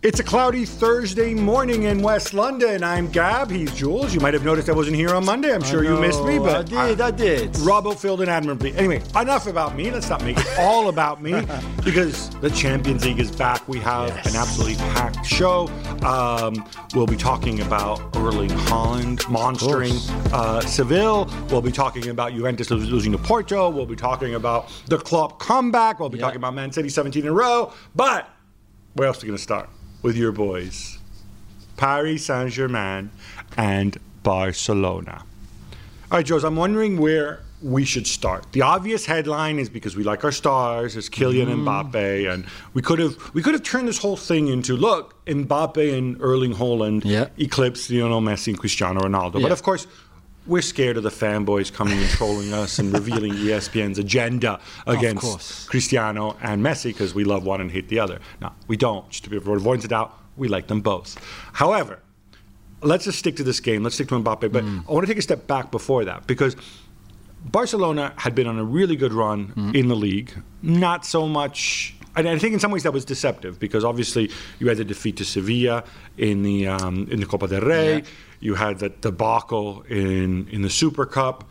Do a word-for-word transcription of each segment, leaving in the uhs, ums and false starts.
It's a cloudy Thursday morning in West London. I'm Gab. He's Jules. You might have noticed I wasn't here on Monday. I'm sure you missed me, but I did. I, I did. Robbo filled in admirably. Anyway, enough about me. Let's not make it all about me because the Champions League is back. We have yes. an absolutely packed show. Um, we'll be talking about Erling Haaland monstering uh, Seville. We'll be talking about Juventus losing to Porto. We'll be talking about the Klopp comeback. We'll be yeah. talking about Man City seventeen in a row. But where else are we going to start? With your boys, Paris Saint-Germain and Barcelona. All right, Joes, I'm wondering where we should start. The obvious headline is because we like our stars, is Kylian mm. Mbappe, and we could have we could have turned this whole thing into, look, Mbappe and Erling Haaland yeah. eclipsed Lionel Messi and Cristiano Ronaldo. Yeah. But of course, we're scared of the fanboys coming and trolling us and revealing E S P N's agenda against Cristiano and Messi because we love one and hate the other. No, we don't. Just to be avoidance of doubt, we like them both. However, let's just stick to this game. Let's stick to Mbappe. But mm. I want to take a step back before that because Barcelona had been on a really good run mm. in the league. Not so much... And I think in some ways that was deceptive because obviously you had the defeat to Sevilla in the um, in the Copa del Rey. Yeah. You had the debacle in, in the Super Cup.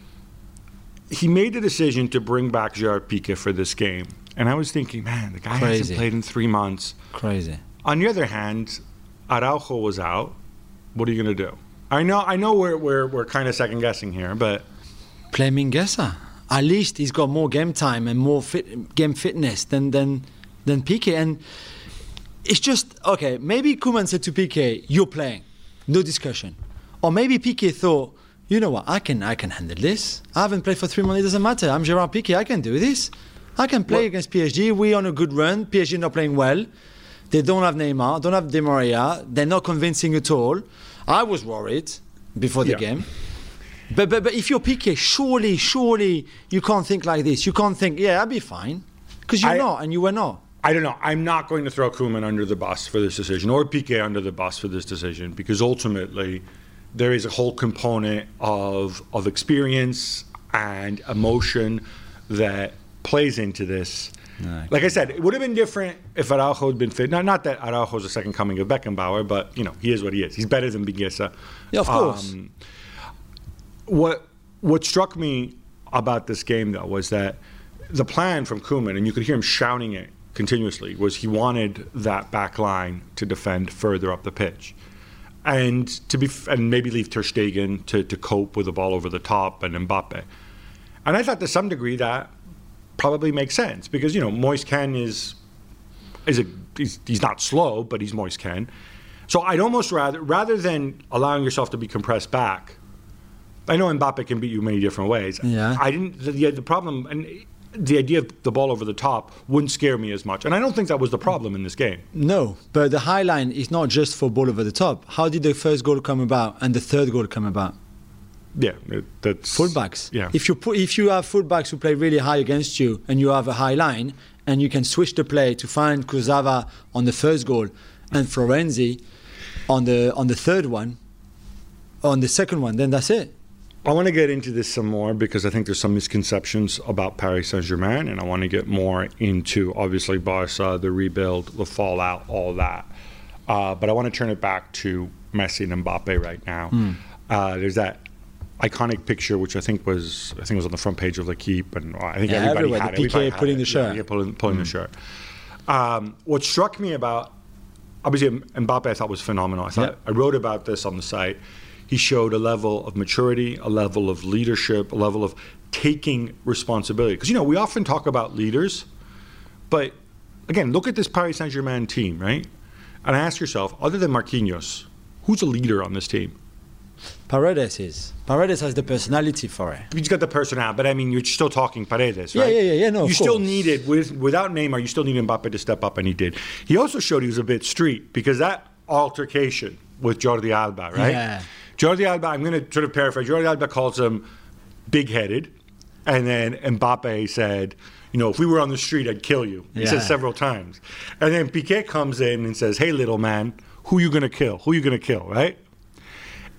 He made the decision to bring back Gerard Piqué for this game. And I was thinking, man, the guy Crazy. hasn't played in three months. Crazy. On the other hand, Araujo was out. What are you going to do? I know I know we're, we're, we're kind of second-guessing here, but... Play Mingueza. At least he's got more game time and more fit, game fitness than than than Piqué. And it's just, okay, maybe Koeman said to Piqué, you're playing. No discussion. Or maybe Piqué thought, you know what, I can I can handle this. I haven't played for three months, it doesn't matter. I'm Gerard Piqué, I can do this. I can play what? against P S G. We're on a good run. P S G not playing well. They don't have Neymar, don't have Di Maria. They're not convincing at all. I was worried before the yeah. game. But, but but if you're Piqué, surely, surely you can't think like this. You can't think, yeah, I'll be fine. Because you're I, not, and you were not. I don't know. I'm not going to throw Koeman under the bus for this decision, or Piqué under the bus for this decision, because ultimately there is a whole component of of experience and emotion that plays into this. No, like I said, it would have been different if Araujo had been fit. Not, not that Araujo is the second coming of Beckenbauer, but you know he is what he is. He's better than Mingueza. Yeah, of course. Um, what what struck me about this game, though, was that the plan from Koeman, and you could hear him shouting it continuously, was he wanted that back line to defend further up the pitch, and to be and maybe leave Ter Stegen to, to cope with the ball over the top and Mbappe. And I thought to some degree that probably makes sense because you know Moise Kean is is a he's, he's not slow, but he's Moise Kean. So I'd almost rather rather than allowing yourself to be compressed back. I know Mbappe can beat you many different ways. Yeah. I didn't the, the problem and. The idea of the ball over the top wouldn't scare me as much. And I don't think that was the problem in this game. No, but the high line is not just for ball over the top. How did the first goal come about and the third goal come about? Yeah, that's... Fullbacks. Yeah. If you put, if you have fullbacks who play really high against you and you have a high line and you can switch the play to find Kurzawa on the first goal and Florenzi on the on the third one, on the second one, then that's it. I want to get into this some more because I think there's some misconceptions about Paris Saint-Germain, and I want to get more into, obviously, Barca, the rebuild, the fallout, all that. Uh, but I want to turn it back to Messi and Mbappe right now. Mm. Uh, there's that iconic picture, which I think was I think was on the front page of L'Equipe, and I think yeah, everybody everywhere. had the it. Piqué putting the shirt. Yeah, yeah, pulling, pulling mm. the shirt. Um, what struck me about, obviously, Mbappe I thought was phenomenal. I thought yeah. I wrote about this on the site. He showed a level of maturity, a level of leadership, a level of taking responsibility. Because, you know, we often talk about leaders, but, again, look at this Paris Saint-Germain team, right? And ask yourself, other than Marquinhos, who's a leader on this team? Paredes is. Paredes has the personality for it. He's got the personality, but, I mean, you're still talking Paredes, right? Yeah, yeah, yeah, yeah no, You of still course. needed, with, without Neymar, you still needed Mbappe to step up, and he did. He also showed he was a bit street, because that altercation with Jordi Alba, right? Yeah. Jordi Alba, I'm going to sort of paraphrase, Jordi Alba calls him big-headed, and then Mbappe said, you know, if we were on the street, I'd kill you. He yeah. said several times. And then Piqué comes in and says, hey, little man, who you going to kill? Who you going to kill, right?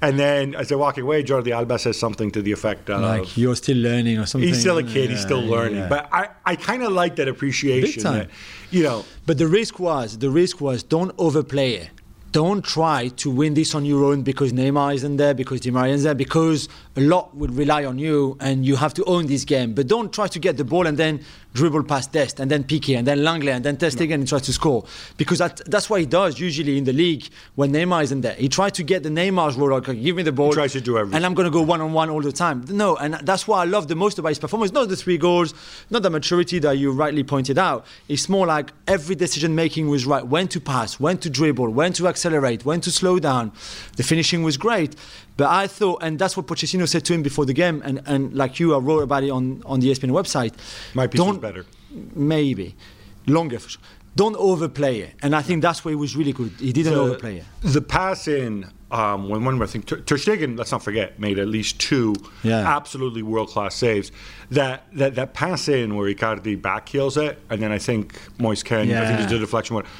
And then as they're walking away, Jordi Alba says something to the effect of, like, you're still learning or something. He's still a kid. Yeah, he's still learning. yeah. But I, I kind of like that appreciation. Big time. That, you know. But the risk was, the risk was don't overplay it. Don't try to win this on your own because Neymar isn't there, because Di Maria isn't there, because a lot will rely on you and you have to own this game. But don't try to get the ball and then dribble past Dest and then Piqué and then Langley and then Ter Stegen and try to score. Because that, that's what he does usually in the league when Neymar isn't there. He tries to get the Neymar's role, like, give me the ball. He tries to do everything. And I'm going to go one-on-one all the time. No, and that's what I love the most about his performance. Not the three goals, not the maturity that you rightly pointed out. It's more like every decision-making was right. When to pass, when to dribble, when to accelerate, when to slow down. The finishing was great. But I thought, and that's what Pochettino said to him before the game, and, and like you, I wrote about it on, on the E S P N website. My piece was better. Maybe. Longer for sure. Don't overplay it. And I think that's where he was really good. He didn't So, overplay it. The pass in, um, when one more thing, Ter Ter Stegen, let's not forget, made at least two Yeah. absolutely world-class saves. That, that that pass in where Icardi backheels it, and then I think Moise Kean, I think Yeah. he did a deflection one.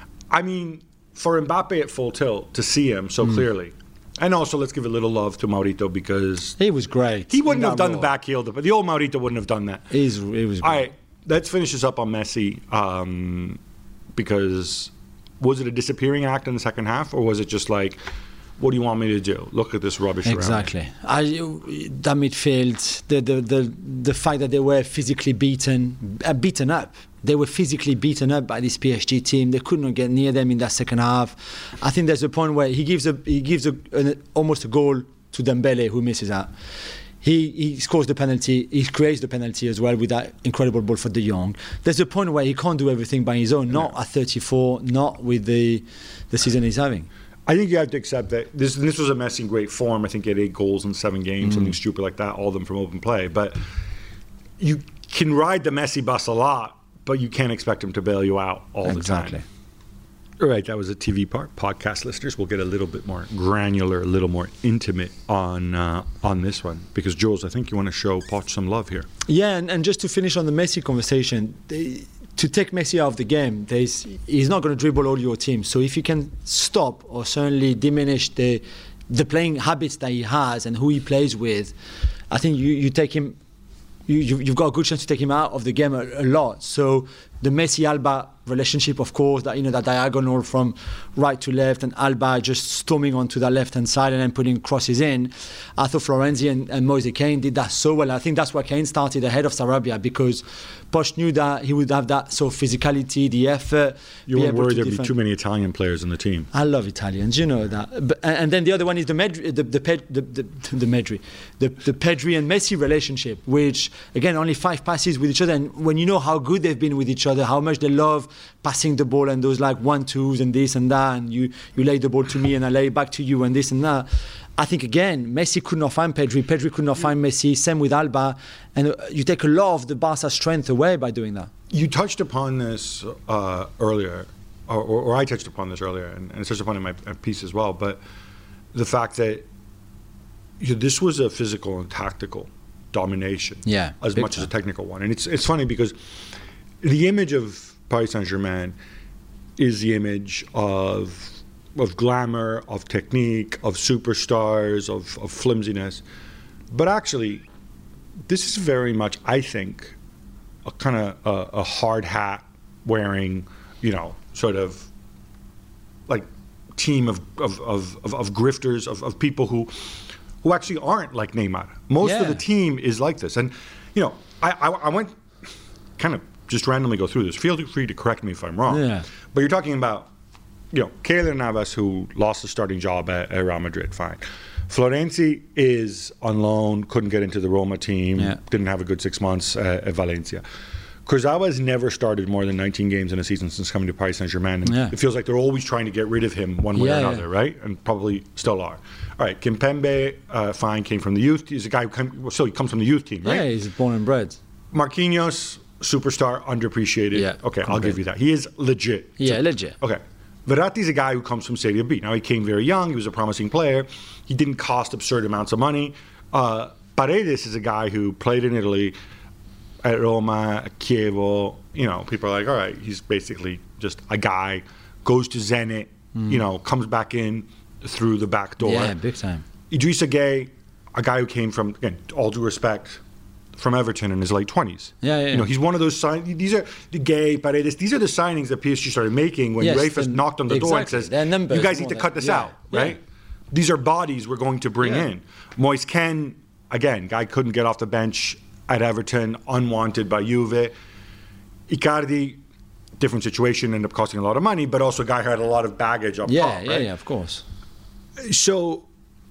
I mean, for Mbappe at full tilt, to see him Mm. so clearly. And also, let's give a little love to Maurito because He was great. he wouldn't in have that done role. the backheel, but the old Maurito wouldn't have done that. He's, he was great. All right, let's finish this up on Messi. Um, because was it a disappearing act in the second half, or was it just like, what do you want me to do? Look at this rubbish around me. Exactly. I, that midfield, the, the, the, the fact that they were physically beaten, uh, beaten up. They were physically beaten up by this P S G team. They could not get near them in that second half. I think there's a point where he gives a he gives a, an, almost a goal to Dembele, who misses out. He he scores the penalty. He creates the penalty as well with that incredible ball for De Jong. There's a point where he can't do everything by his own. Not Yeah. at thirty-four. Not with the the season he's having. I think you have to accept that this this was a Messi in great form. I think he had eight goals in seven games, Mm. something stupid like that, all of them from open play. But you can ride the Messi bus a lot, but you can't expect him to bail you out all Exactly. the time. All right, that was a T V part. Podcast listeners, we'll get a little bit more granular, a little more intimate on uh, on this one. Because, Jules, I think you want to show Poch some love here. Yeah, and, and just to finish on the Messi conversation, they, to take Messi out of the game, there's, he's not going to dribble all your team. So if you can stop or certainly diminish the the playing habits that he has and who he plays with, I think you, you take him, you, you- you've got a good chance to take him out of the game a, a lot. So the Messi-Alba relationship, of course, that you know that diagonal from right to left, and Alba just storming onto that left-hand side and then putting crosses in. I thought Florenzi and, and Moise Kean did that so well. I think that's why Kean started ahead of Sarabia, because Poch knew that he would have that sort of physicality, the effort. You be weren't able worried to there'd be defend. too many Italian players in the team. I love Italians, you know that. But, and, and then the other one is the Medri, the the Ped, the, the, the Medri, the, the Pedri and Messi relationship, which again only five passes with each other. And when you know how good they've been with each other, how much they love passing the ball and those like one twos and this and that, and you you lay the ball to me and I lay it back to you and this and that. I think again Messi could not find Pedri, Pedri could not find Messi. Same with Alba, and uh, you take a lot of the Barca strength away by doing that. You touched upon this uh, earlier, or, or, or I touched upon this earlier, and, and it's touched upon in my my piece as well. But the fact that you know, this was a physical and tactical domination, Yeah, as big much as a time. technical one. And it's it's funny because the image of Paris Saint-Germain is the image of of glamour, of technique, of superstars, of, of flimsiness. But actually, this is very much, I think, a kind of a, a hard hat wearing, you know, sort of like team of of, of, of, of grifters, of, of people who who actually aren't like Neymar. Most of Yeah. the team is like this. And, you know, I, I, I went kind of just randomly go through this. Feel free to correct me if I'm wrong. Yeah. But you're talking about, you know, Keylor Navas, who lost the starting job at, at Real Madrid, fine. Florenzi is on loan, couldn't get into the Roma team, Yeah. didn't have a good six months uh, at Valencia. Kurzawa has never started more than nineteen games in a season since coming to Paris Saint-Germain. And Yeah. it feels like they're always trying to get rid of him one way Yeah, or yeah. another, right? And probably still are. All right, Kimpembe, uh, fine, came from the youth. He's a guy who come, well, still he comes from the youth team, right? Yeah, he's born and bred. Marquinhos, superstar, underappreciated. Yeah, okay, I'll completely. give you that. He is legit. Yeah, legit. Okay. Verratti's a guy who comes from Serie B. Now, he came very young. He was a promising player. He didn't cost absurd amounts of money. Uh, Paredes is a guy who played in Italy, at Roma, at Chievo. You know, people are like, all right, he's basically just a guy, goes to Zenit, you know, comes back in through the back door. Yeah, big time. Idrissa Gueye, a guy who came from, again, all due respect, from Everton in his late twenties. Yeah, yeah, You know, yeah. he's one of those sign. These are the Gueye, Paredes. These are the signings that P S G started making when Yes, UEFA the- knocked on the door and exactly. says, They're numbers "You guys need more to than- cut this yeah, out, yeah. right? These are bodies we're going to bring Yeah. in." Moise Kean, again, guy couldn't get off the bench at Everton, unwanted by Juve. Icardi, different situation, ended up costing a lot of money, but also a guy who had a lot of baggage up Yeah, top, yeah, right? yeah, of course. So,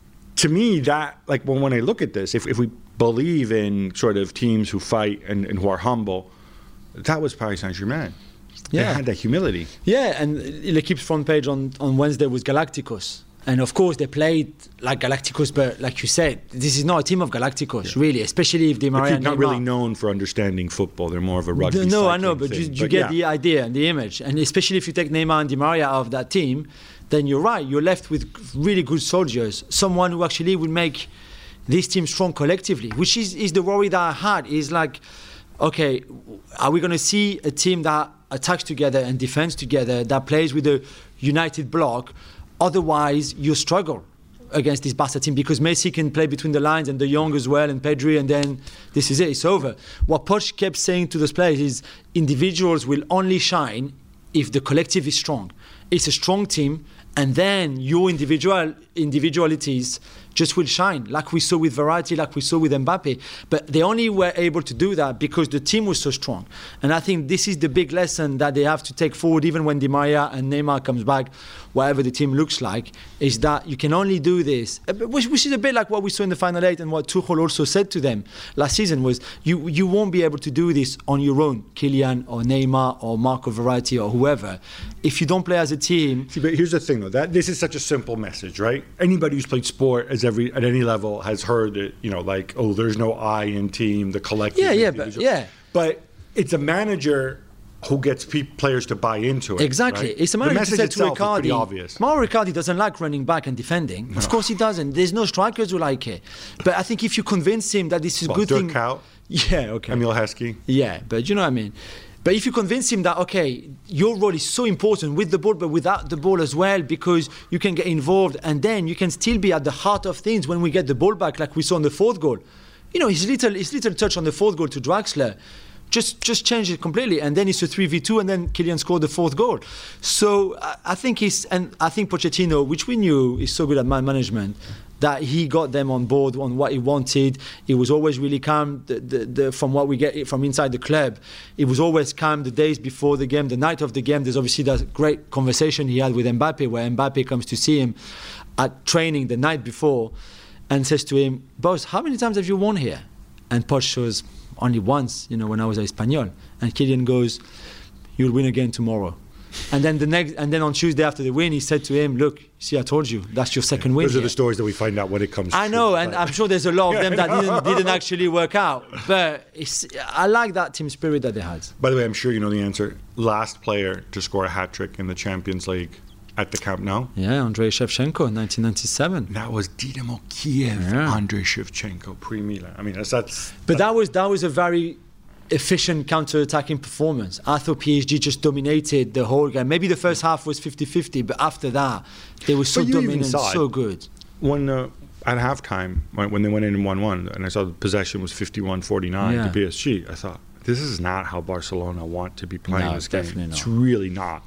to me, that, like, when, when I look at this, if, if we believe in sort of teams who fight and, and who are humble, that was Paris Saint-Germain. They Yeah. had that humility. Yeah, and L'Equipe's front page on, on Wednesday was Galacticos. And of course, they played like Galacticos, but like you said, this is not a team of Galacticos, really, especially if Di But Maria they're and not really Neymar- known for understanding football. They're more of a rugby No, I cycling know, but you, thing. you get yeah. the idea and the image. And especially if you take Neymar and Di Maria out of that team, then you're right. You're left with really good soldiers, someone who actually will make this team strong collectively, which is, is the worry that I had. Is like, okay, are we going to see a team that attacks together and defends together, that plays with a united block? Otherwise, you struggle against this Barca team because Messi can play between the lines and De Jong as well and Pedri, and then this is it, it's over. What Poch kept saying to those players is individuals will only shine if the collective is strong. It's a strong team, and then your individual individualities just will shine, like we saw with Verratti, like we saw with Mbappe. But they only were able to do that because the team was so strong. And I think this is the big lesson that they have to take forward, even when Di Maria and Neymar comes back, whatever the team looks like, is that you can only do this, which, which is a bit like what we saw in the final eight and what Tuchel also said to them last season was, you, you won't be able to do this on your own, Kylian or Neymar or Marco Verratti or whoever, if you don't play as a team. See, but here's the thing, though. That this is such a simple message, right? Anybody who's played sport as every at any level has heard it. You know, like, oh, there's no I in team, the collective. Yeah, yeah, but individual. yeah. But it's a manager who gets pe- players to buy into it. Exactly. Right? It's a the manager message said to itself is pretty Riccardi. obvious. Mauro Riccardi doesn't like running back and defending. Of course he doesn't. There's no strikers who like it. But I think if you convince him that this is a Well, good Dirk thing. Kuyt, Yeah, okay. Emil Heskey. Yeah, but you know what I mean. But if you convince him that, okay, your role is so important with the ball, but without the ball as well, because you can get involved and then you can still be at the heart of things when we get the ball back, like we saw on the fourth goal. You know, his little his little touch on the fourth goal to Draxler just just changed it completely. And then it's a three v two and then Kylian scored the fourth goal. So I, I think he's, and I think Pochettino, which we knew is so good at man management, that he got them on board on what he wanted. He was always really calm. The, the, the, from what we get from inside the club, he was always calm the days before the game, the night of the game. There's obviously that great conversation he had with Mbappe, where Mbappe comes to see him at training the night before and says to him, "Boss, how many times have you won here?" And Poch shows, "Only once, you know, when I was at Espanyol." And Kylian goes, "You'll win again tomorrow." And then the next, and then on Tuesday after the win, he said to him, "Look, see, I told you, that's your second win." Those are here." the stories that we find out when it comes. I true, know, and but- I'm sure there's a lot of them Yeah, that I didn't, know. didn't actually work out. But it's, I like that team spirit that they had. By the way, I'm sure you know the answer. Last player to score a hat trick in the Champions League at the Camp Nou. Yeah, Andrei Shevchenko in nineteen ninety-seven. That was Dynamo Kiev, Yeah. Andrei Shevchenko, pre-Milan. I mean, that's, that's But that was that was a very efficient counter-attacking performance. I thought P S G just dominated the whole game. Maybe the first half was fifty-fifty, but after that, they were so But you even dominant, saw it. so good. when uh, at halftime when, when they went in and one one, and I saw the possession was fifty-one forty-nine Yeah. to P S G. I thought, this is not how Barcelona want to be playing No, this game. definitely It's not. really not.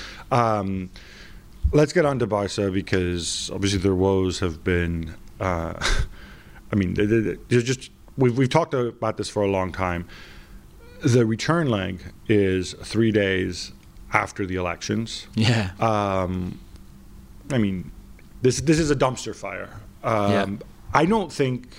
Um, let's get on to Barca because obviously their woes have been. Uh, I mean, they, they, they're just we've we've talked about this for a long time. The return leg is three days after the elections. Yeah. Um, I mean, this this is a dumpster fire. Um, Yeah. I don't think.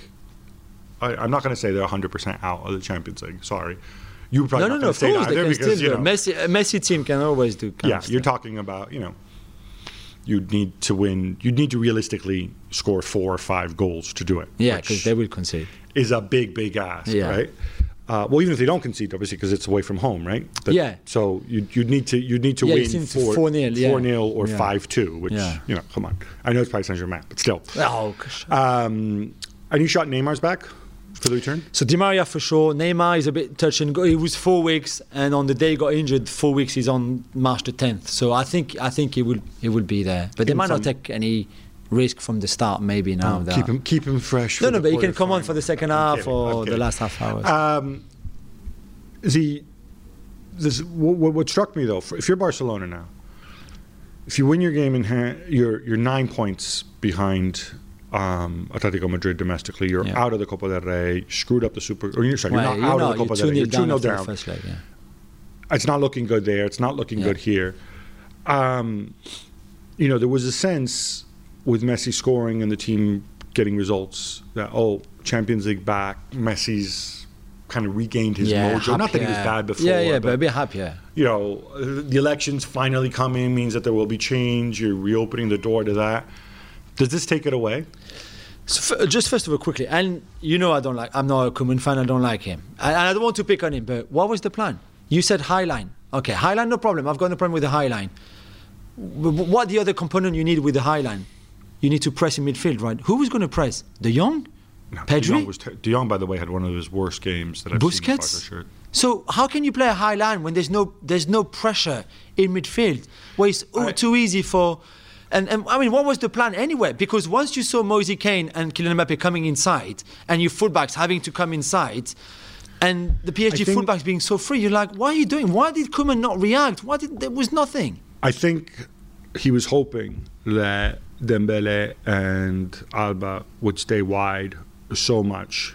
I, I'm not going to say they're one hundred percent out of the Champions League. Sorry, you probably No, not no, no. going Of to say course, that they either can because still you do. know, it. Messi, a Messi team can always do. kind yeah, of you're stuff. talking about you know, you'd need to win. You'd need to realistically score four or five goals to do it. Yeah, which because they will concede. is a big, big ask, Yeah. right? Uh, well, even if they don't concede, obviously, because it's away from home, right? But- Yeah. So you you need to you need to Yeah, you win seem to four four nil, yeah. four nil or Yeah. five two, which Yeah. you know, come on. I know it's Paris Saint Germain, but still. Oh, gosh. Um, and you shot Neymar's back for the return. So Di Maria for sure. Neymar is a bit touch and go. He was four weeks, and on the day he got injured, four weeks he's on March the tenth. So I think I think he will he will be there, but they In might not some- take any risk from the start maybe now. Oh, that keep him keep him fresh. No, for no, the but he can come on quarterfinal. for the second I'm half kidding, or I'm the kidding. last half hour. Um, the this what, what struck me though, if you're Barcelona now, if you win your game in hand, you're you're nine points behind um, Atletico Madrid domestically. You're Yeah. out of the Copa del Rey. Screwed up the Super. Or you're sorry, Well, you're not out not, of the Copa you're del Rey. You're two nil after the down. first leg, yeah. It's not looking good there. It's not looking Yeah. good here. Um, you know, there was a sense with Messi scoring and the team getting results that, oh, Champions League back, Messi's kind of regained his yeah, mojo. Not that he was happier. bad before. Yeah, yeah, but, but a bit happier. you know, the elections finally coming means that there will be change. You're reopening the door to that. Does this take it away? So f- just first of all, quickly, and you know I don't like, I'm not a Koeman fan, I don't like him. And I don't want to pick on him, but what was the plan? You said high line. Okay, high line, no problem. I've got no problem with the high line. W- What the other component you need with the high line? You need to press in midfield, right? Who was going to press? De Jong? No, Pedri? De Jong, was ter- De Jong, by the way, had one of his worst games that I've seen in Busquets? Barca shirt. So how can you play a high line when there's no there's no pressure in midfield, where it's all I- too easy for? And, and I mean, what was the plan anyway? Because once you saw Moise Kean and Kylian Mbappe coming inside, and your fullbacks having to come inside, and the P S G I think- fullbacks being so free, you're like, what are you doing? Why did Koeman not react? Why did there was nothing? I think he was hoping that Dembele and Alba would stay wide so much,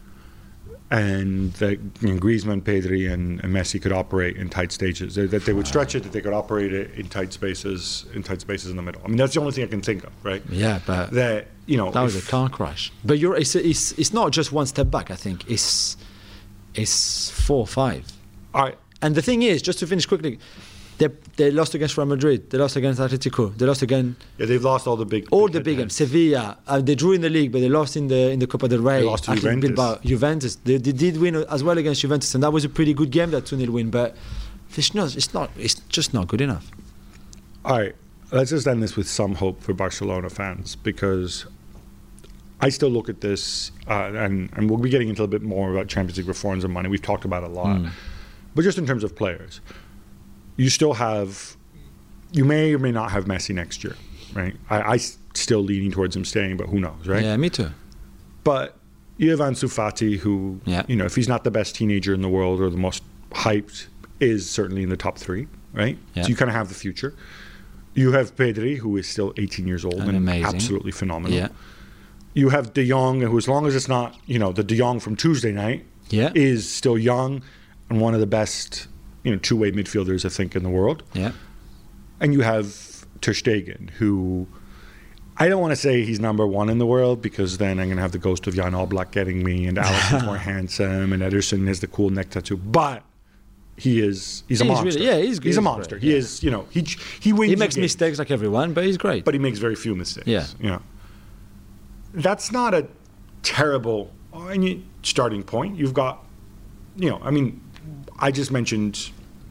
and that you know, Griezmann, Pedri, and, and Messi could operate in tight stages. That that they would stretch it, that they could operate it in tight spaces, in tight spaces in the middle. I mean, that's the only thing I can think of, right? Yeah, but That you know, that was a if- car crash. But you're it's, it's it's not just one step back. I think it's it's four or five. I And the thing is, just to finish quickly, they they lost against Real Madrid, they lost against Atletico, they lost again yeah, they've lost all the big, all the big head-to-heads. games. Sevilla, uh, they drew in the league, but they lost in the in the Copa del Rey. They lost to Athletic Juventus. Bilbao, Juventus. They, they did win as well against Juventus, and that was a pretty good game, that two nil win. But it's not, it's not, it's just not good enough. All right, let's just end this with some hope for Barcelona fans, because I still look at this, uh, and, and we'll be getting into a bit more about Champions League reforms and money. We've talked about it a lot. Mm. But just in terms of players, you still have, you may or may not have Messi next year, right? I, I s- still leaning towards him staying, but who knows, right? Yeah, me too. But you have Ansu Fati, who, Yeah. you know, if he's not the best teenager in the world or the most hyped, is certainly in the top three, right? Yeah. So you kind of have the future. You have Pedri, who is still eighteen years old And and, amazing. absolutely phenomenal. Yeah, You have De Jong, who, as long as it's not, you know, the De Jong from Tuesday night, yeah, is still young and one of the best, you know, two-way midfielders, I think, in the world. yeah. And you have Ter Stegen, who I don't want to say he's number one in the world, because then I'm going to have the ghost of Jan Oblak getting me, and Alisson's more handsome, and Ederson has the cool neck tattoo. But he is, he's a He's monster. really- yeah, he's- he's, he's a monster. great, He yeah. is, you know, he he wins. He you makes games, mistakes like everyone, but he's great. but he makes very few mistakes. Yeah. You know, that's not a terrible I mean, starting point. You've got, you know, I mean, I just mentioned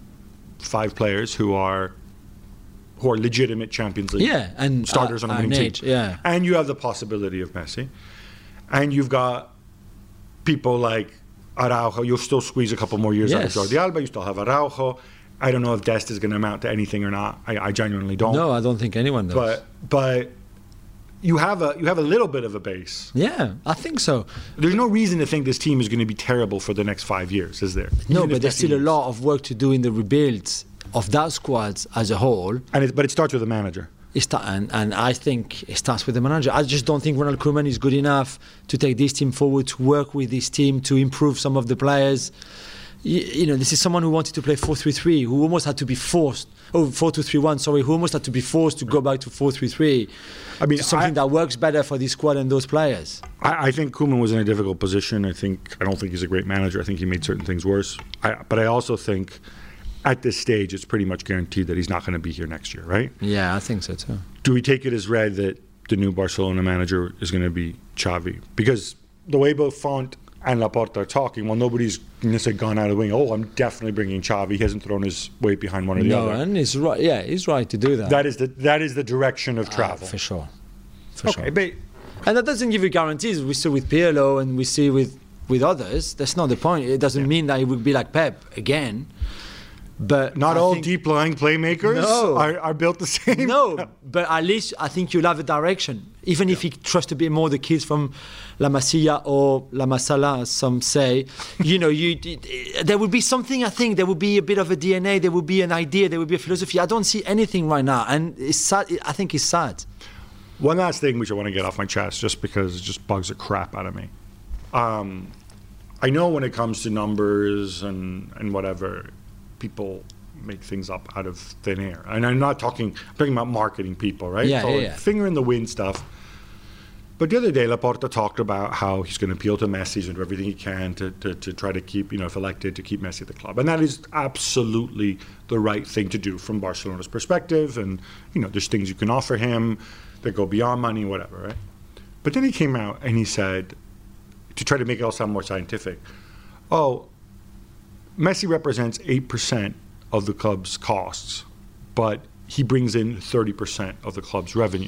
five players who are who are legitimate Champions League Yeah, and starters uh, on a an winning age, team. yeah. And you have the possibility of Messi. And you've got people like Araujo. You'll still squeeze a couple more years Yes. out of Jordi Alba. You still have Araujo. I don't know if Dest is going to amount to anything or not. I, I genuinely don't. No, I don't think anyone does. But but you have a you have a little bit of a base. yeah, I think so. There's no reason to think this team is going to be terrible for the next five years, is there? No, Even but if there's Messi still a leaves. lot of work to do in the rebuild of that squad as a whole. And it, but it starts with the manager. It start, and, and I think it starts with the manager. I just don't think Ronald Koeman is good enough to take this team forward, to work with this team, to improve some of the players. You, you know, this is someone who wanted to play four three three, who almost had to be forced, oh, four two three one, sorry, who almost had to be forced to go back to four three three. I mean, something I- that works better for this squad and those players. I, I think Koeman was in a difficult position. I think I don't think he's a great manager. I think he made certain things worse. I, but I also think at this stage, it's pretty much guaranteed that he's not going to be here next year, right? Yeah, I think so too. Do we take it as read that the new Barcelona manager is going to be Xavi? Because the way both Font and Laporta are talking, well, nobody's necessarily gone out of the wing. Oh, I'm definitely bringing Xavi. He hasn't thrown his weight behind one or the No, other. and he's right. Yeah, he's right to do that. That is the that is the direction of Ah, travel. for sure. For okay, sure. but And that doesn't give you guarantees. We see with Pirlo and we see with, with others. That's not the point. It doesn't mean that it would be like Pep again. But Not I all think, deep lying playmakers No. are, are built the same. No, but at least I think you'll have a direction. Even if you trust a bit more the kids from La Masia or La Masala, as some say, you know, you there would be something. I think there would be a bit of a D N A. There would be an idea. There would be a philosophy. I don't see anything right now, and it's sad. I think it's sad. One last thing which I want to get off my chest, just because it just bugs the crap out of me. Um, I know when it comes to numbers and, and whatever, people make things up out of thin air. And I'm not talking, I'm talking about marketing people, right? Yeah, so yeah, like yeah. Finger in the wind stuff. But the other day, Laporta talked about how he's going to appeal to Messi and do everything he can to, to, to try to keep, you know, if elected, to keep Messi at the club. And that is absolutely the right thing to do from Barcelona's perspective. And, you know, there's things you can offer him that go beyond money, whatever, right? But then he came out and he said, to try to make it all sound more scientific, oh, Messi represents eight percent of the club's costs, but he brings in thirty percent of the club's revenue.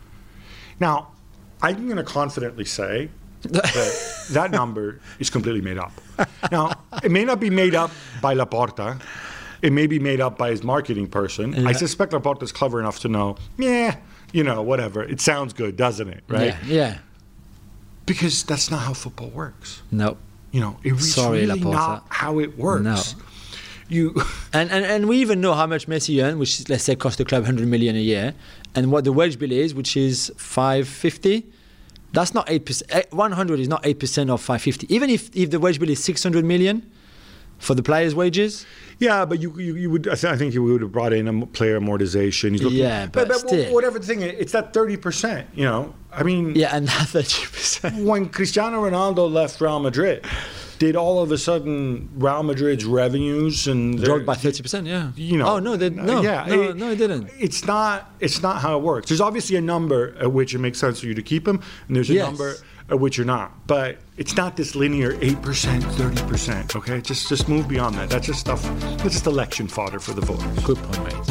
Now, I'm going to confidently say that that number is completely made up. Now, it may not be made up by Laporta. It may be made up by his marketing person. Yeah. I suspect Laporta's clever enough to know, yeah, you know, whatever. It sounds good, doesn't it? Right? Yeah. yeah. Because that's not how football works. No. You know, it's Sorry, really Laporta. not how it works. No. You And, and and we even know how much Messi earns, which let's say cost the club one hundred million a year, and what the wage bill is, which is five fifty. That's not eight percent. one hundred is not eight percent of five fifty. Even if, if the wage bill is six hundred million for the players' wages. Yeah, but you, you, you would. I, th- I think you would have brought in a player amortization. He's looking, Yeah, but but, still. whatever the thing is, it's that thirty percent. You know, I mean, Yeah, and that thirty percent. when Cristiano Ronaldo left Real Madrid, did all of a sudden Real Madrid's revenues and their- Dropped by thirty percent, yeah. You know, Oh, no, they, no, yeah, no, it- no, it didn't. It's not. It's not how it works. There's obviously a number at which it makes sense for you to keep him, and there's a Yes. number at which you're not. But it's not this linear eight percent, thirty percent. Okay, just just move beyond that. That's just stuff. That's just election fodder for the voters. Good point, mate.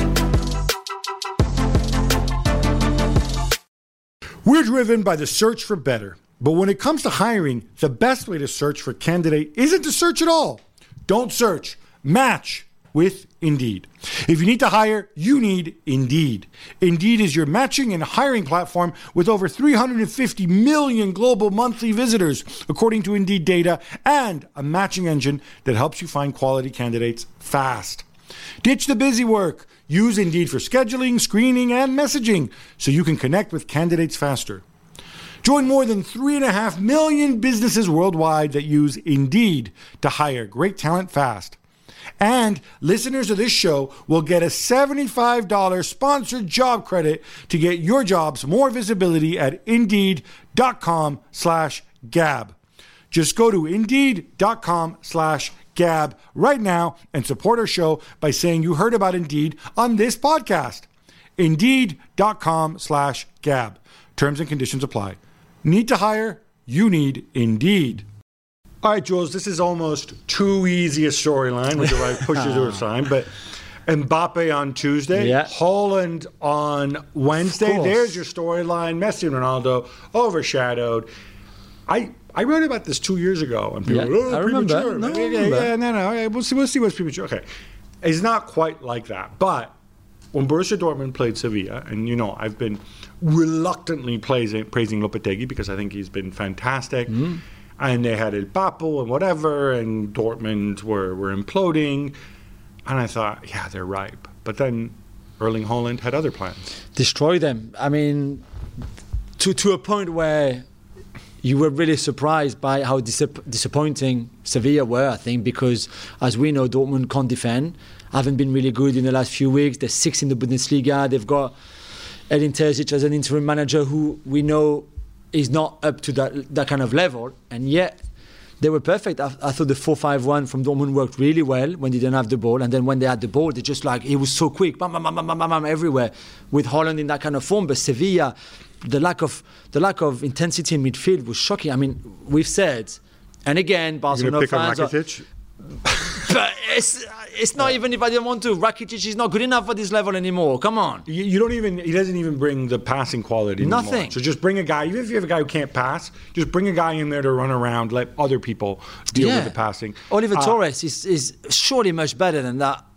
We're driven by the search for better. But when it comes to hiring, the best way to search for a candidate isn't to search at all. Don't search. Match with Indeed. If you need to hire, you need Indeed. Indeed is your matching and hiring platform with over three hundred fifty million global monthly visitors, according to Indeed data, and a matching engine that helps you find quality candidates fast. Ditch the busy work. Use Indeed for scheduling, screening, and messaging so you can connect with candidates faster. Join more than three and a half million businesses worldwide that use Indeed to hire great talent fast. And listeners of this show will get a seventy-five dollars sponsored job credit to get your jobs more visibility at Indeed.com slash Gab. Just go to Indeed.com slash Gab right now and support our show by saying you heard about Indeed on this podcast. Indeed.com slash Gab. Terms and conditions apply. Need to hire? You need Indeed. All right, Jules, this is almost too easy a storyline, which I push you to a sign, but Mbappe on Tuesday, Yeah. Holland on Wednesday. Of course. There's your storyline. Messi and Ronaldo overshadowed. I I wrote about this two years ago, and people Yeah, were, oh, I remember. premature. No, I yeah, remember. yeah, no, no, okay, we'll see, we'll see what's premature. Okay, it's not quite like that, but when Borussia Dortmund played Sevilla, and you know, I've been reluctantly praising, praising Lopetegui because I think he's been fantastic. Mm. And they had El Papo and whatever, and Dortmund were, were imploding. And I thought, yeah, they're ripe. But then Erling Haaland had other plans. Destroy them. I mean, to to a point where you were really surprised by how disap- disappointing Sevilla were, I think, because as we know, Dortmund can't defend. Haven't been really good in the last few weeks. They're sixth in the Bundesliga. They've got Edin Terzic as an interim manager who we know is not up to that that kind of level, and yet they were perfect. I, I thought the four five one from Dortmund worked really well when they didn't have the ball, and then when they had the ball, they just like, it was so quick, bam, bam, bam, bam, bam, bam, bam, everywhere, with Holland in that kind of form. But Sevilla, the lack of the lack of intensity in midfield was shocking. I mean, we've said, and again, You're going Barcelona to pick on fans are, Rakitic? but it's it's not even if I didn't want to. Rakitic is not good enough for this level anymore. Come on. You, you don't even, he doesn't even bring the passing quality anymore. Nothing. So just bring a guy, even if you have a guy who can't pass, just bring a guy in there to run around, let other people deal Yeah. with the passing. Oliver Uh, Torres is, is surely much better than that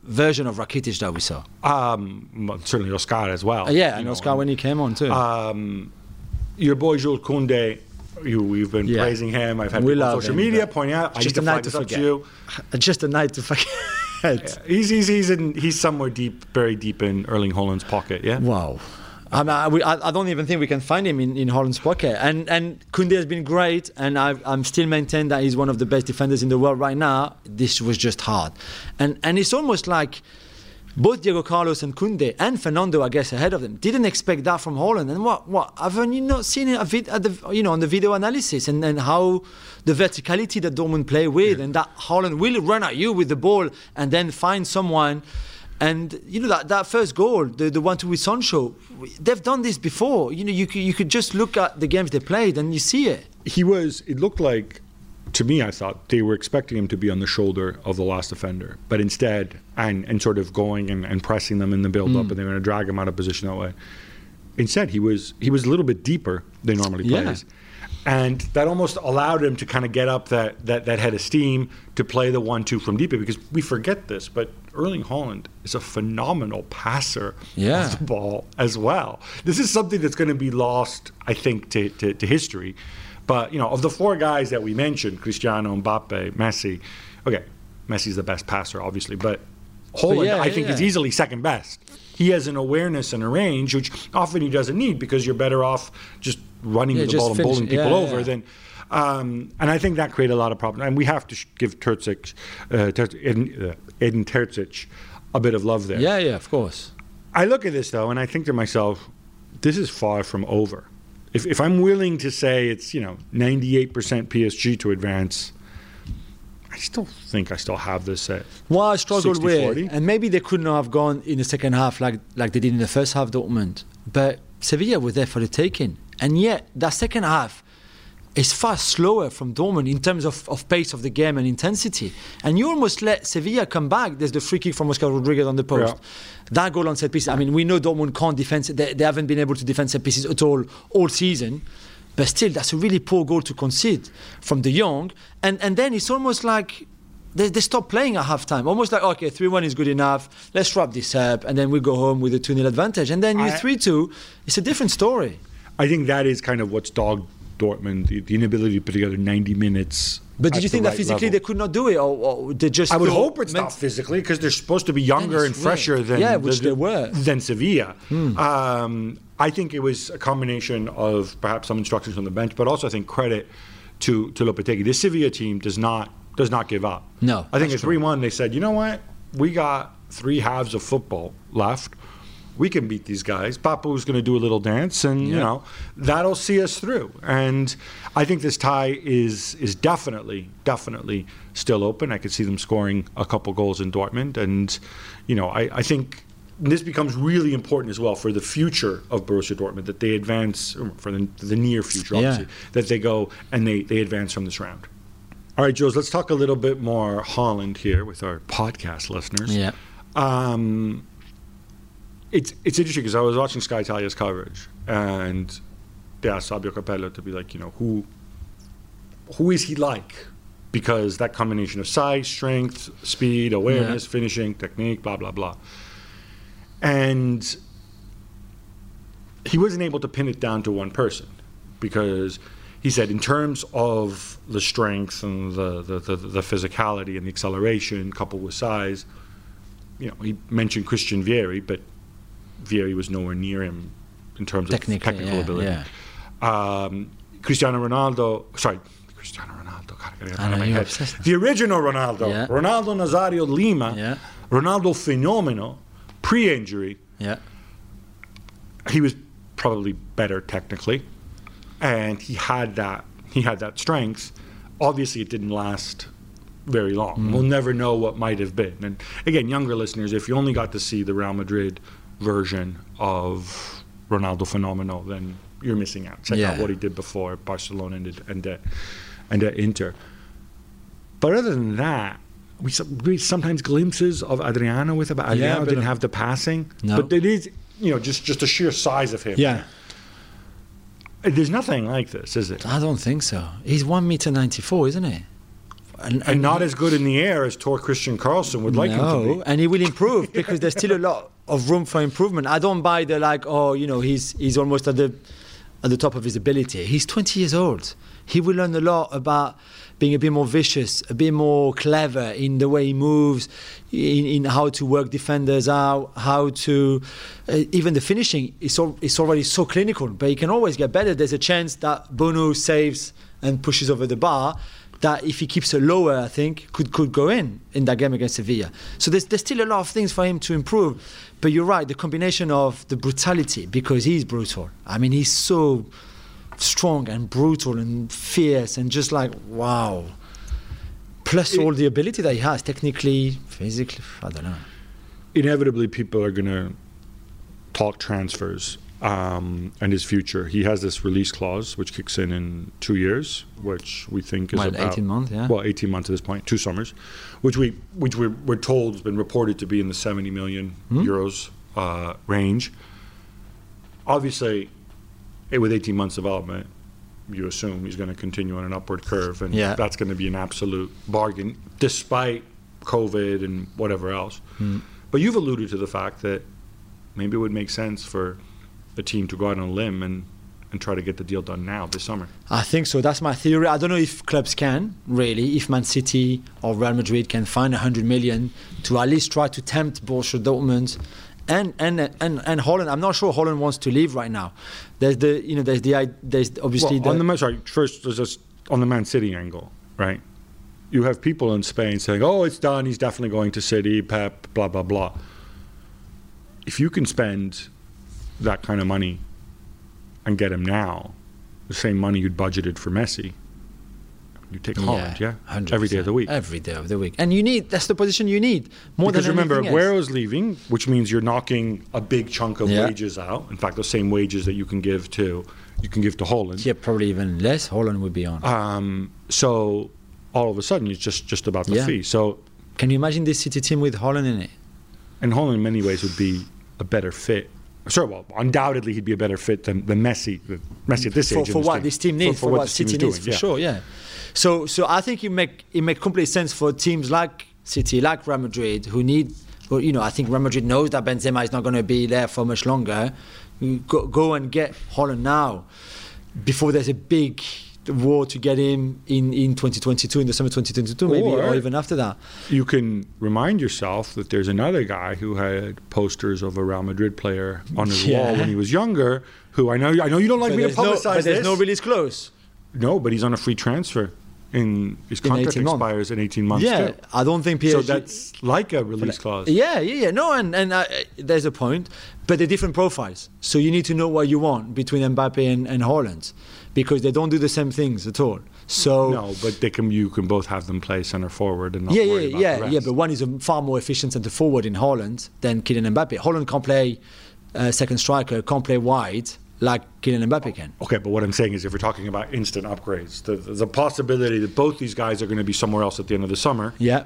version of Rakitic that we saw. Um, well, certainly Oscar as well. Uh, yeah, you and know, Oscar when he came on too. Um, your boy Jules Koundé, you, we've been Yeah. praising him. I've had We people on love social him, media but pointing out, I need just to a flag night to this up to forget. you. Just a night to forget. He's, he's, he's, in, he's somewhere deep, very deep in Erling Haaland's pocket, yeah? Wow. I, mean, I, we- I I don't even think we can find him in, in Holland's pocket. And and Koundé has been great, and I, I'm still maintain that he's one of the best defenders in the world right now. This was just hard. And and it's almost like both Diego Carlos and Koundé and Fernando, I guess, ahead of them, didn't expect that from Holland. And what what haven't you not seen it a vid, at the, you know, on the video analysis and, and how the verticality that Dortmund play with, and that Holland will run at you with the ball and then find someone. And you know that, that first goal, the the one two with Sancho, they've done this before. You know, you could, you could just look at the games they played and you see it. He was, it looked like, to me, I thought they were expecting him to be on the shoulder of the last defender. But instead, and, and sort of going and, and pressing them in the build-up, Mm. and they were going to drag him out of position that way. Instead, he was he was a little bit deeper than he normally Yeah. plays. And that almost allowed him to kind of get up that, that, that head of steam to play the one two from deeper, because we forget this, but Erling Haaland is a phenomenal passer Yeah. of the ball as well. This is something that's going to be lost, I think, to, to, to history. But, you know, of the four guys that we mentioned, Cristiano, Mbappe, Messi, okay, Messi's the best passer, obviously, but Haaland, yeah, I think, yeah. is easily second best. He has an awareness and a range, which often he doesn't need, because you're better off just running Yeah, with the just ball and finish bowling it. people Yeah, over yeah. than. Um, and I think that created a lot of problems. And we have to sh- give Terzic, uh, Ter- Edin, uh, Edin Terzic a bit of love there. Yeah, yeah, of course. I look at this, though, and I think to myself, this is far from over. If, if I'm willing to say it's, you know, ninety-eight percent P S G to advance, I still think I still have this at What I struggled sixty with, forty. and maybe they couldn't have gone in the second half like like they did in the first half, Dortmund. But Sevilla was there for the taking, and yet that second half is far slower from Dortmund in terms of, of pace of the game and intensity. And you almost let Sevilla come back. There's the free kick from Oscar Rodriguez on the post. Yeah. That goal on set pieces. I mean, we know Dortmund can't defend. They, they haven't been able to defend set pieces at all all season. But still, that's a really poor goal to concede from De Jong. And and then it's almost like they, they stop playing at halftime. Almost like, okay, three one is good enough. Let's wrap this up. And then we go home with a two nil advantage. And then you I- three two, it's a different story. I think that is kind of what's dogged Dortmund, the, the inability to put together ninety minutes. But did at you the think that right physically level. they could not do it? Or, or they just I would feel hope it's meant- not physically, because they're supposed to be younger and it's fresher weird. than Yeah, which the- they were. than Sevilla. Um, I think it was a combination of perhaps some instructions from the bench, but also I think credit to to Lopetegui. This Sevilla team does not does not give up. No, I think that's at three one they said, you know what, we got three halves of football left. We can beat these guys. Papu's going to do a little dance, and you Yeah. know that'll see us through. And I think this tie is is definitely, definitely still open. I could see them scoring a couple goals in Dortmund, and you know I, I think this becomes really important as well for the future of Borussia Dortmund, that they advance for the, the near future, obviously, Yeah. that they go and they they advance from this round. All right, Jules, let's talk a little bit more Haaland here with our podcast listeners. Yeah. Um, it's it's interesting because I was watching Sky Italia's coverage, and they asked Fabio Capello to be like, you know, who who is he like? Because that combination of size, strength, speed, awareness, Yeah. finishing, technique, blah blah blah, and he wasn't able to pin it down to one person, because he said in terms of the strength and the the, the, the physicality and the acceleration coupled with size, you know, he mentioned Christian Vieri, but Vieri was nowhere near him in terms of Technically, technical yeah, ability. yeah. Um, Cristiano Ronaldo, sorry, Cristiano Ronaldo, God, I gotta get I out know, of my you're head. obsessed. The original Ronaldo, Yeah. Ronaldo Nazario Lima, Yeah. Ronaldo Fenomeno, pre-injury, Yeah. he was probably better technically, and he had that he had that strength. Obviously, it didn't last very long. Mm. We'll never know what might have been. And again, younger listeners, if you only got to see the Real Madrid version of Ronaldo Fenomeno, then you're missing out. Check Yeah. out what he did before Barcelona and and uh, and uh, Inter. But other than that, we, some- we sometimes glimpses of Adriano with it, but Adriano but- didn't have the passing. No. But it is, you know, just just the sheer size of him. Yeah. There's nothing like this, is it? I don't think so. He's one meter ninety four, isn't he? and, and, and not he, as good in the air as Tor Christian Carlson would like no, him to be. And he will improve because there's still a lot of room for improvement. I don't buy the like, oh, you know, he's he's almost at the at the top of his ability. He's twenty years old. He will learn a lot about being a bit more vicious, a bit more clever in the way he moves, in, in how to work defenders out, how to uh, even the finishing is al- it's already so clinical, but he can always get better. There's a chance that Bono saves and pushes over the bar, that if he keeps it lower, I think, could could go in in that game against Sevilla. So there's there's still a lot of things for him to improve. But you're right, the combination of the brutality, because he's brutal. I mean, he's so strong and brutal and fierce and just like, wow. Plus it, all the ability that he has, technically, physically, I don't know. Inevitably, people are going to talk transfers. Um, and his future. He has this release clause which kicks in in two years, which we think is well, about eighteen months. Yeah. Well, eighteen months at this point, two summers, which we which we're, we're told has been reported to be in the seventy million hmm? euros uh, range. Obviously, it, with eighteen months development, you assume he's going to continue on an upward curve, and yeah. that's going to be an absolute bargain, despite COVID and whatever else. Hmm. But you've alluded to the fact that maybe it would make sense for the team to go out on a limb and, and try to get the deal done now this summer. I think so. That's my theory. I don't know if clubs can, really, if Man City or Real Madrid can find one hundred million to at least try to tempt Borussia Dortmund and and and and Holland. I'm not sure Holland wants to leave right now. There's the you know there's the there's obviously well, the on the sorry first there's just on the Man City angle, right? You have people in Spain saying, "Oh, it's done. He's definitely going to City. Pep, blah blah blah." If you can spend that kind of money and get him now, the same money you'd budgeted for Messi, you take Holland, yeah, yeah? every day of the week. Every day of the week. And you need, that's the position you need, more because than remember, anything Aguero's else. leaving, which means you're knocking a big chunk of yeah. wages out. In fact, the same wages that you can give to, you can give to Holland. Yeah, probably even less, Holland would be on. Um, so all of a sudden, it's just, just about the yeah. fee. So can you imagine this City team with Holland in it? And Holland, in many ways, would be a better fit. Sure, well, undoubtedly he'd be a better fit than, than Messi. Messi at this for, age. For what team. this team needs, for, for, for what, what City needs, doing, for yeah. sure, yeah. So, so I think it make it make complete sense for teams like City, like Real Madrid, who need, well, you know, I think Real Madrid knows that Benzema is not going to be there for much longer. Go, go and get Holland now, before there's a big war to get him in, in twenty twenty-two, in the summer twenty twenty-two, maybe, or, or even after that. You can remind yourself that there's another guy who had posters of a Real Madrid player on his yeah. wall when he was younger, who I know I know you don't like but me to publicize no, but this. there's no release clause. No, but he's on a free transfer. In his contract in expires in eighteen months. Yeah, too. I don't think P S G. So that's like a release clause. Yeah, yeah, yeah. No, and and uh, there's a point, but they're different profiles. So you need to know what you want between Mbappe and, and Holland, because they don't do the same things at all. So no, but they can. You can both have them play center forward and not yeah, worry yeah, about yeah, the rest. yeah. But one is a far more efficient center forward in Holland than Kylian Mbappe. Holland can't play uh, second striker, can't play wide like Kylian Mbappe can. Okay, but what I'm saying is, if we're talking about instant upgrades, the, the possibility that both these guys are going to be somewhere else at the end of the summer, yeah,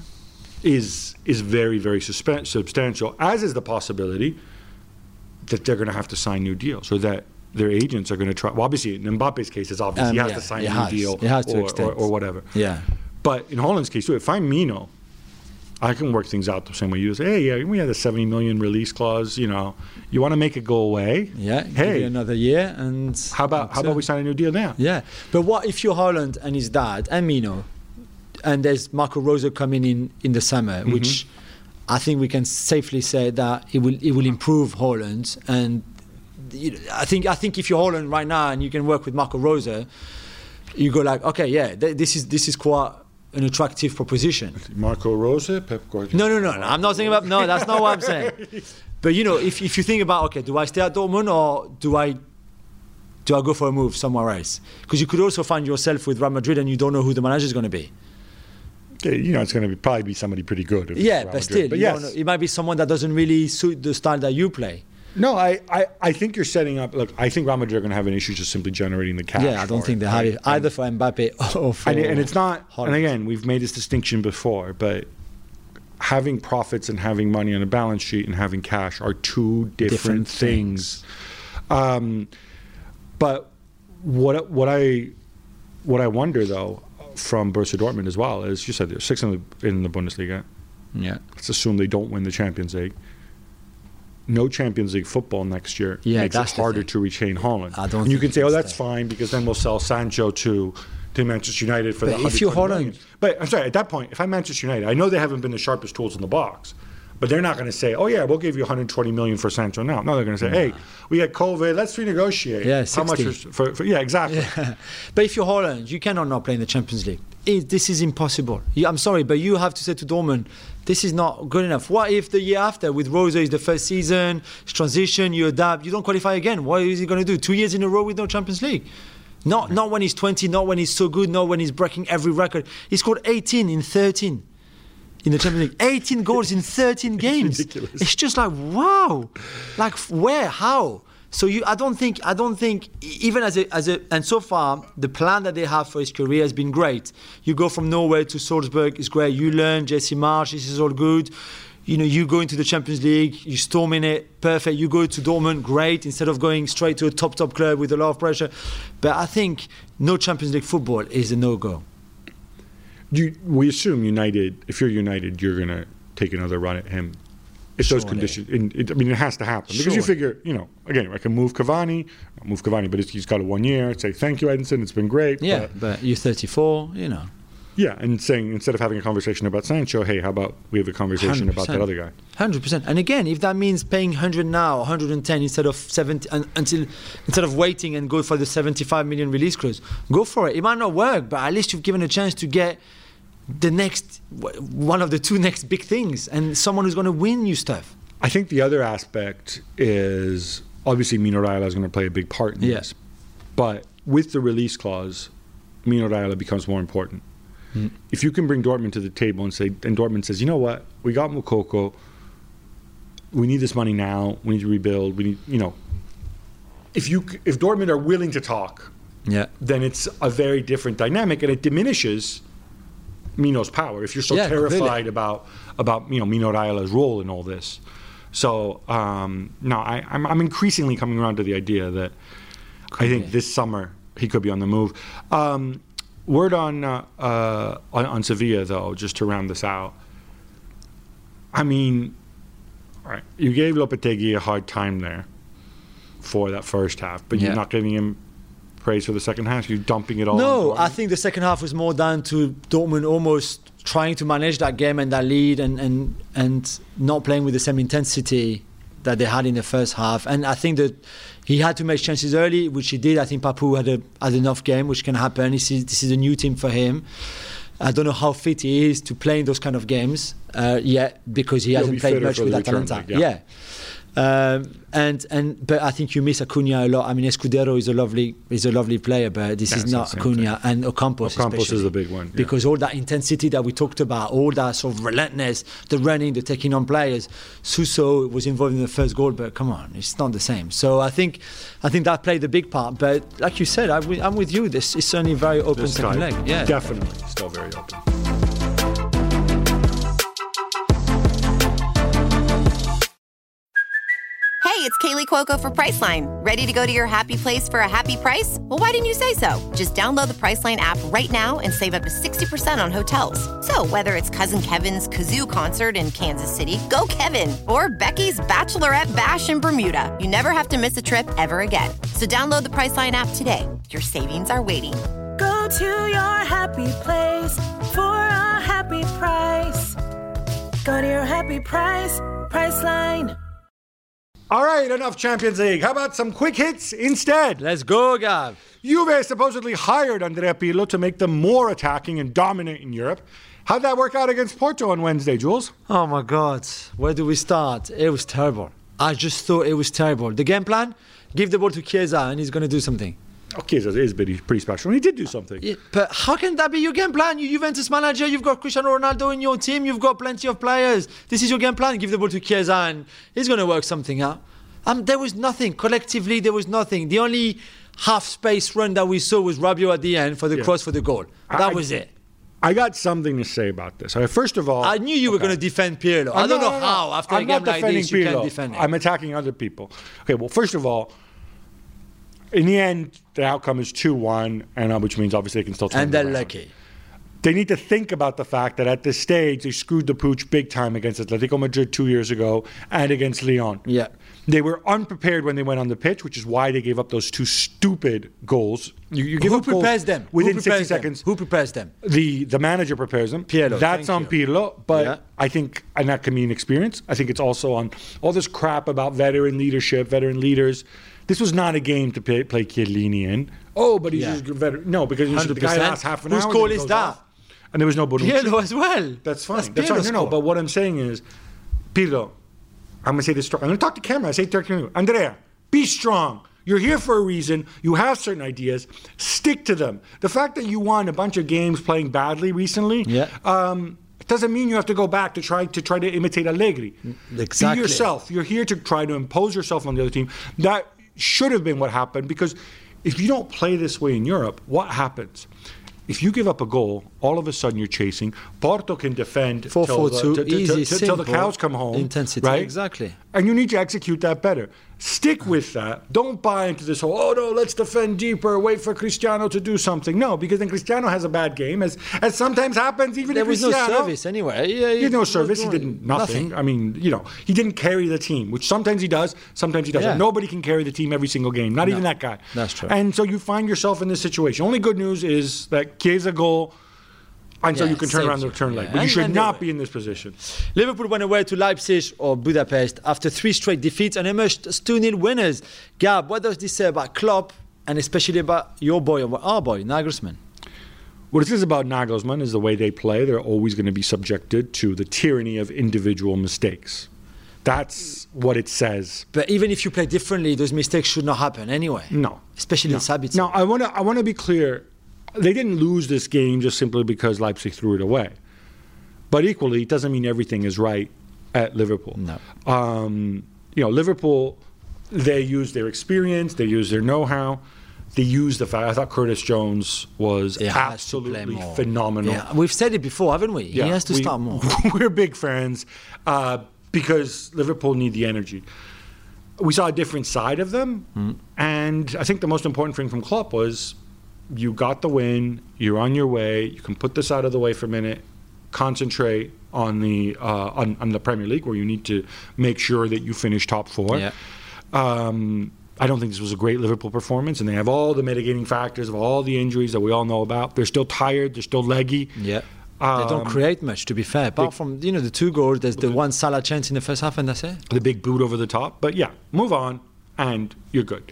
is is very very suspe- substantial. As is the possibility that they're going to have to sign new deals, or that their agents are going to try. Well, obviously, in Mbappe's case, it's obvious um, he has yeah, to sign a has, new deal, he has to or, or, or whatever. Yeah. But in Holland's case, too, if I'm Mino, I can work things out the same way you say. Hey, yeah, we had a seventy million release clause. You know, you want to make it go away? Yeah. Hey, give it another year, and how about how about we sign a new deal now? Yeah. But what if you're Haaland and his dad and Mino, and there's Marco Rose coming in in the summer, mm-hmm. which I think we can safely say that it will it will improve Haaland. And you know, I think I think if you're Haaland right now and you can work with Marco Rose, you go like, okay, yeah, th- this is this is quite an attractive proposition. Marco Rose, Pep Guardiola. No, no, no, no. I'm not saying about. No, that's not what I'm saying. But you know, if if you think about, okay, do I stay at Dortmund or do I do I go for a move somewhere else? Because you could also find yourself with Real Madrid and you don't know who the manager is going to be. Yeah, you know, it's going to be, probably be somebody pretty good. Yeah, but still, but you yes. don't know, it might be someone that doesn't really suit the style that you play. No, I, I, I think you're setting up. Look, I think Real Madrid are going to have an issue just simply generating the cash. Yeah, I don't think it, they have right? it either for Mbappe or for. And, and it's not. Haaland. And again, we've made this distinction before, but having profits and having money on a balance sheet and having cash are two different, different things. things. Um, but what what I what I wonder though, from Borussia Dortmund as well. As you said, they're sixth in the, in the Bundesliga. Yeah. Let's assume they don't win the Champions League. No Champions League football next year Yeah, makes that's it the harder thing. to retain Haaland. I don't and you think can say, he oh, can that's stay. fine because then we'll sell Sancho to to Manchester United for But the if you're one hundred twenty Haaland- million. But I'm sorry, at that point, if I'm Manchester United, I know they haven't been the sharpest tools in the box. But they're not going to say, oh, yeah, we'll give you one hundred twenty million for Sancho now. No, they're going to say, hey, we had COVID, let's renegotiate. Yeah, How much sixty. for, for, for Yeah, exactly. Yeah. But if you're Holland, you cannot not play in the Champions League. It, this is impossible. You, I'm sorry, but you have to say to Dortmund, this is not good enough. What if the year after with Rosa is the first season, it's transition, you adapt, you don't qualify again? What is he going to do? Two years in a row with no Champions League? Not not when he's twenty, not when he's so good, not when he's breaking every record. He scored eighteen in thirteen in the Champions League. eighteen goals in thirteen games. It's ridiculous. It's just like, wow. Like where? How? So you, I don't think, I don't think, even as a, as a, and so far the plan that they have for his career has been great. You go from Norway to Salzburg, it's great. You learn Jesse Marsch, this is all good. You know, you go into the Champions League, you storm in it, perfect. You go to Dortmund, great. Instead of going straight to a top top club with a lot of pressure, but I think no Champions League football is a no go. You, we assume United, if you're United, you're going to take another run at him. If those Surely. conditions, in, it, I mean, it has to happen because you Surely. figure, you know, again, I can move Cavani, not move Cavani, but it's, he's got a one year. Say thank you, Edinson. It's been great. Yeah, but, but you're thirty-four, you know. yeah, and saying instead of having a conversation about Sancho, hey, how about we have a conversation about that other guy? one hundred percent. And again, if that means paying one hundred now, one hundred ten instead of seventy, un, until instead of waiting and go for the seventy-five million release clause, go for it. It might not work, but at least you've given a chance to get the next one of the two next big things and someone who's going to win you stuff. I think the other aspect is obviously Mino Raiola is going to play a big part in Yeah. this, but with the release clause, Mino Raiola becomes more important. Mm. If you can bring Dortmund to the table and say, and Dortmund says, you know what, we got Moukoko, we need this money now, we need to rebuild, we need, you know, if you if Dortmund are willing to talk, Yeah. then it's a very different dynamic, and it diminishes Mino's power. If you're so Yeah, terrified completely. about about you know Mino Raiola's role in all this, so um, no, I, I'm I'm increasingly coming around to the idea that I think be. this summer he could be on the move. Um, word on, uh, uh, on on Sevilla though, just to round this out. I mean, all right, you gave Lopetegui a hard time there for that first half, but Yeah. you're not giving him praise for the second half. You're dumping it all. No, on I Dortmund. think the second half was more down to Dortmund almost trying to manage that game and that lead and, and, and not playing with the same intensity that they had in the first half. And I think that he had to make chances early, which he did. I think Papu had, a, had enough game, which can happen. This is, this is a new team for him. I don't know how fit he is to play in those kind of games uh, yet, because he He'll hasn't be played fitter much for with the return Atalanta. leg, yeah. yeah. Um, and and but I think you miss Acuna a lot. I mean, Escudero is a lovely is a lovely player, but this That's is the not same Acuna and Ocampos. Ocampos especially. is the big one, yeah. Because all that intensity that we talked about, all that sort of relentless, the running, the taking on players. Suso was involved in the first goal, but come on, it's not the same. So I think I think that played a big part. But like you said, I, I'm with you. This is certainly very open This second time, leg. Yeah, definitely still very open. Hey, it's Kaylee Cuoco for Priceline. Ready to go to your happy place for a happy price? Well, why didn't you say so? Just download the Priceline app right now and save up to sixty percent on hotels. So whether it's Cousin Kevin's Kazoo Concert in Kansas City, go Kevin, or Becky's Bachelorette Bash in Bermuda, you never have to miss a trip ever again. So download the Priceline app today. Your savings are waiting. Go to your happy place for a happy price. Go to your happy price, Priceline. All right, enough Champions League. How about some quick hits instead? let's go, Gav. Juve supposedly hired Andrea Pirlo to make them more attacking and dominant in Europe. How'd that work out against Porto on Wednesday, Jules? Oh my God, where do we start? It was terrible. I just thought it was terrible. The game plan: give the ball to Chiesa and he's going to do something. Okay, so it is pretty, pretty special. And he did do something. Yeah, but how can that be your game plan? You Juventus manager, you've got Cristiano Ronaldo in your team, you've got plenty of players. This is your game plan. Give the ball to Chiesa and he's going to work something out. Um, there was nothing. Collectively, there was nothing. The only half-space run that we saw was Rabiot at the end for the Yeah. cross for the goal. That I- was it. I got something to say about this. All right, first of all, I knew you were okay. going to defend Pirlo. I I'm don't not- know no, no, how, after I'm a game not like this, defending you can Pirlo. defend him. I'm attacking other people. Okay, well, first of all, in the end, the outcome is two one, and uh, which means obviously they can still turn And it they're around. lucky. they need to think about the fact that at this stage, they screwed the pooch big time against Atletico Madrid two years ago and against Lyon. Yeah. They were unprepared when they went on the pitch, which is why they gave up those two stupid goals. You, you give Who up goals prepares them? within Who prepares sixty them? seconds. Who prepares them? The the manager prepares them. Pirlo, That's on thank you. Pirlo. But Yeah. I think, and that can mean experience. I think it's also on all this crap about veteran leadership, veteran leaders. This was not a game to play, play Chiellini in. Oh, but he's Yeah. just a veteran. No, because the guy one hundred percent. lasts half an Whose hour. call then he is goes that? off. And there was no Bonucci. Pirlo as well. That's fine. That's, That's fine. Pirlo's No, no. call. But what I'm saying is, Pirlo, I'm going to say this. I'm going to talk to camera. I say to camera, Andrea, be strong. You're here for a reason. You have certain ideas. Stick to them. The fact that you won a bunch of games playing badly recently, Yeah. um, it doesn't mean you have to go back to try to try to imitate Allegri. Exactly. Be yourself. You're here to try to impose yourself on the other team. That should have been what happened, because if you don't play this way in Europe, what happens? If you give up a goal, all of a sudden you're chasing. Porto can defend four till four the- two, till- till- easy, till- till the simple, cows come home. intensity, right? exactly. And you need to execute that better. Stick with that. Don't buy into this whole, oh no, let's defend deeper, wait for Cristiano to do something. No, because then Cristiano has a bad game, as as sometimes happens even There if was no Cristiano... service anyway. Yeah, He had no was service. He doing did nothing. I mean, you know, he didn't carry the team, which sometimes he does, sometimes he doesn't. Yeah. Nobody can carry the team every single game, not even that guy. That's true. And so you find yourself in this situation. Only good news is that Chiesa goal, and so Yeah, you can turn saves around the you. return leg. Yeah. But you And- should and not they- be in this position. Liverpool went away to Leipzig or Budapest after three straight defeats and emerged as two nil winners. Gab, what does this say about Klopp and especially about your boy, or our boy, Nagelsmann? What it says about Nagelsmann is the way they play. They're always going to be subjected to the tyranny of individual mistakes. That's what it says. But even if you play differently, those mistakes should not happen anyway. No. Especially No. in Sabitzer. Now, I want to I want to be clear. They didn't lose this game just simply because Leipzig threw it away. But equally, it doesn't mean everything is right at Liverpool. No. Um, you know, Liverpool, they use their experience, they use their know-how, they use the fact. I thought Curtis Jones was He has to play absolutely more. phenomenal. Yeah, we've said it before, haven't we? Yeah, he has to we- start more. We're big fans uh, because Liverpool need the energy. We saw a different side of them, Mm. and I think the most important thing from Klopp was you got the win, you're on your way, you can put this out of the way for a minute, concentrate on the uh, on, on the Premier League where you need to make sure that you finish top four. Yeah. Um, I don't think this was a great Liverpool performance, and they have all the mitigating factors of all the injuries that we all know about. They're still tired, they're still leggy. Yeah. They don't Um, create much, to be fair. Apart from, you know, the two goals, there's the one Salah chance in the first half and that's it. the big boot over the top. But yeah, move on, and you're good.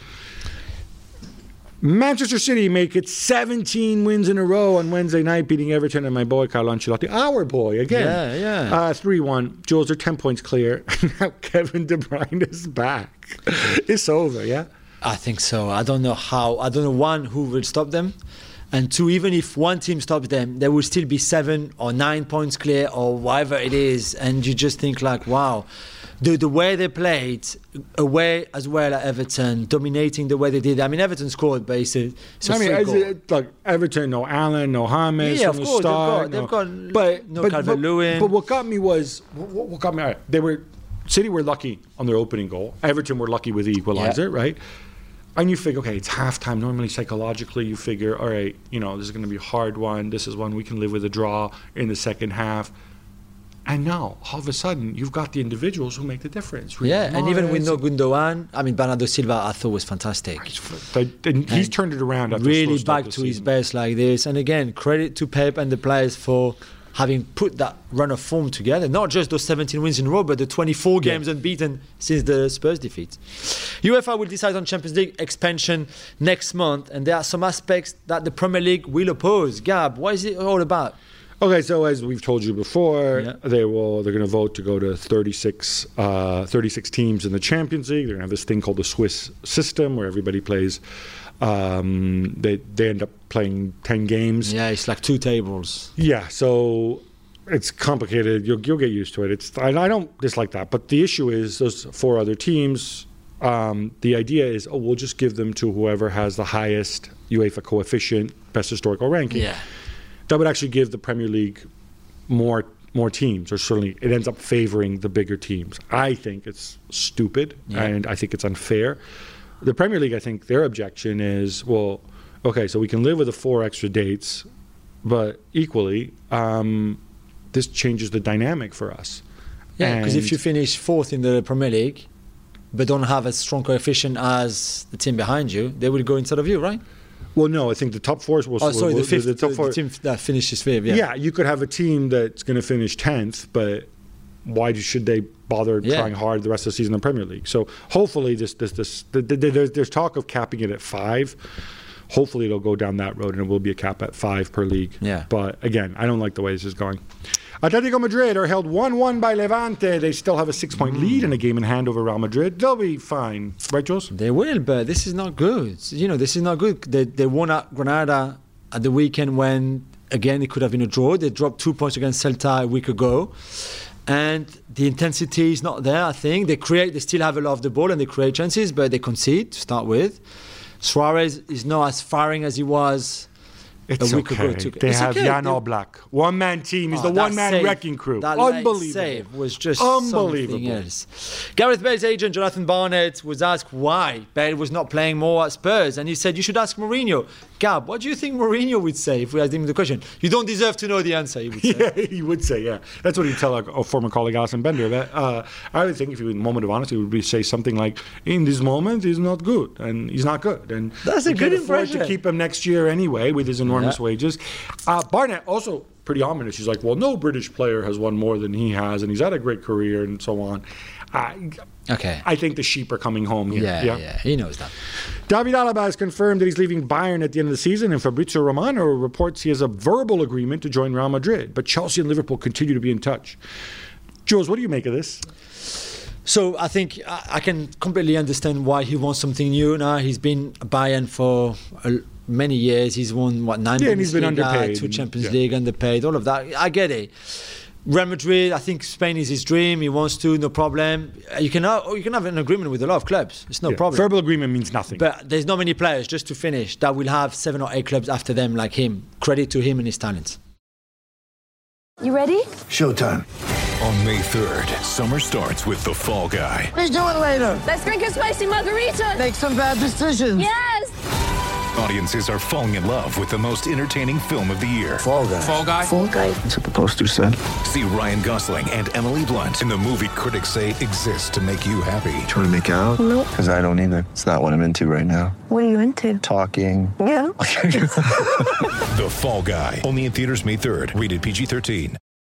Manchester City make it seventeen wins in a row on Wednesday night, beating Everton and my boy Carlo Ancelotti, our boy again. Yeah, yeah. Uh, three one. Jules are ten points clear. Now Kevin De Bruyne is back. It's over, yeah? I think so. I don't know how. I don't know, one, who will stop them. And two, even if one team stops them, there will still be seven or nine points clear or whatever it is. And you just think like, wow. The, the way they played away as well at Everton, dominating the way they did. I mean, Everton scored, but it's a, it's a I mean, free as goal. it, look, Everton, no Allen, no James Yeah, from of the course, they've start. got- they've no- got but, no but, Calvert-Lewin. But, but what got me was, what, what got me, all right, they were, City were lucky on their opening goal. Everton were lucky with the equalizer, Yeah. right? And you figure, okay, it's halftime. Normally, psychologically, you figure, all right, you know, this is going to be a hard one. This is one we can live with a draw in the second half. And now, all of a sudden, you've got the individuals who make the difference. Yeah, and even with Mahrez, no Gundogan, I mean, Bernardo Silva, I thought was fantastic. But- and he's turned it around after a slow Really start back this to his season. best like this. And again, credit to Pep and the players for having put that run of form together. Not just those seventeen wins in a row, but the twenty-four games unbeaten since the Spurs defeat. UEFA will decide on Champions League expansion next month, and there are some aspects that the Premier League will oppose. Gab, what is it all about? Okay, so as we've told you before, Yeah. they will they're going to vote to go to thirty-six, uh, thirty-six teams in the Champions League. They're going to have this thing called the Swiss system, where everybody plays. Um, they they end up playing ten games. Yeah, it's like two tables. Yeah, so it's complicated. You'll you'll get used to it. It's I, I don't dislike that, but the issue is those four other teams. Um, the idea is, oh, we'll just give them to whoever has the highest UEFA coefficient, best historical ranking. Yeah. That would actually give the Premier League more more teams, or certainly it ends up favoring the bigger teams. I think it's stupid, Yeah. and I think it's unfair. The Premier League, I think their objection is, well, okay, so we can live with the four extra dates, but equally, um, this changes the dynamic for us. Yeah, because And- if you finish fourth in the Premier League, but don't have a strong coefficient as the team behind you, they will go instead of you, right? Well, no, I think the top four will. Oh, sorry, will, the fifth, the top the, four. the team that finishes fifth. Yeah. Yeah, you could have a team that's going to finish tenth, but why do, should they bother Yeah. trying hard the rest of the season in the Premier League? So hopefully, this, this, this, the, the, the, there's, there's talk of capping it at five. Hopefully, it'll go down that road, and it will be a cap at five per league. Yeah. But again, I don't like the way this is going. Atletico Madrid are held one one by Levante. They still have a six-point Mm. lead in a game in hand over Real Madrid. They'll be fine, right, Jules? They will, but this is not good. You know, this is not good. They, they won at Granada at the weekend when, again, it could have been a draw. They dropped two points against Celta a week ago. And the intensity is not there, I think. They create, they still have a lot of the ball and they create chances, but they concede to start with. Suarez is not as firing as he was It's a week okay. ago. Two- They It's have okay. Jan They- Oblak. One-man team. He's Oh, the that one-man save- wrecking crew. That late Unbelievable. save was just Unbelievable. something else. Gareth Bale's agent, Jonathan Barnett, was asked why Bale was not playing more at Spurs, and he said, you should ask Mourinho. Gab, what do you think Mourinho would say if we asked him the question? You don't deserve to know the answer, he would say. Yeah, he would say, yeah. That's what he'd tell a, a former colleague, Alison Bender. That, uh, I would think if he was in a moment of honesty, he would be, say something like, in this moment, he's not good, and he's not good. And That's a we good can afford impression. to keep him next year anyway with his enormous Yeah. wages. Uh, Barnett, also pretty ominous. He's like, well, no British player has won more than he has, and he's had a great career and so on. Uh, Okay. I think the sheep are coming home here. Yeah, yeah, he knows that. David Alaba has confirmed that he's leaving Bayern at the end of the season, and Fabrizio Romano reports he has a verbal agreement to join Real Madrid. But Chelsea and Liverpool continue to be in touch. Jules, what do you make of this? So I think I, I can completely understand why he wants something new now. He's been at Bayern for a, many years. He's won, what, nine Yeah, and he's been Bundesliga, underpaid two and- Champions yeah. League, underpaid, all of that. I get it. Real Madrid, I think Spain is his dream. He wants to, no problem. You can have, you can have an agreement with a lot of clubs. It's no Yeah, problem. verbal agreement means nothing. But there's not many players, just to finish, that will have seven or eight clubs after them like him. Credit to him and his talents. You ready? Showtime. On May third, summer starts with The Fall Guy. Let's do it later. Let's drink a spicy margarita. Make some bad decisions. Yes. Audiences are falling in love with the most entertaining film of the year. Fall guy. Fall Guy? Fall guy. That's what the poster said. See Ryan Gosling and Emily Blunt in the movie critics say exists to make you happy. Trying to make it out? Nope. Because I don't either. It's not what I'm into right now. What are you into? Talking. Yeah. The Fall Guy. Only in theaters May third. Rated P G thirteen.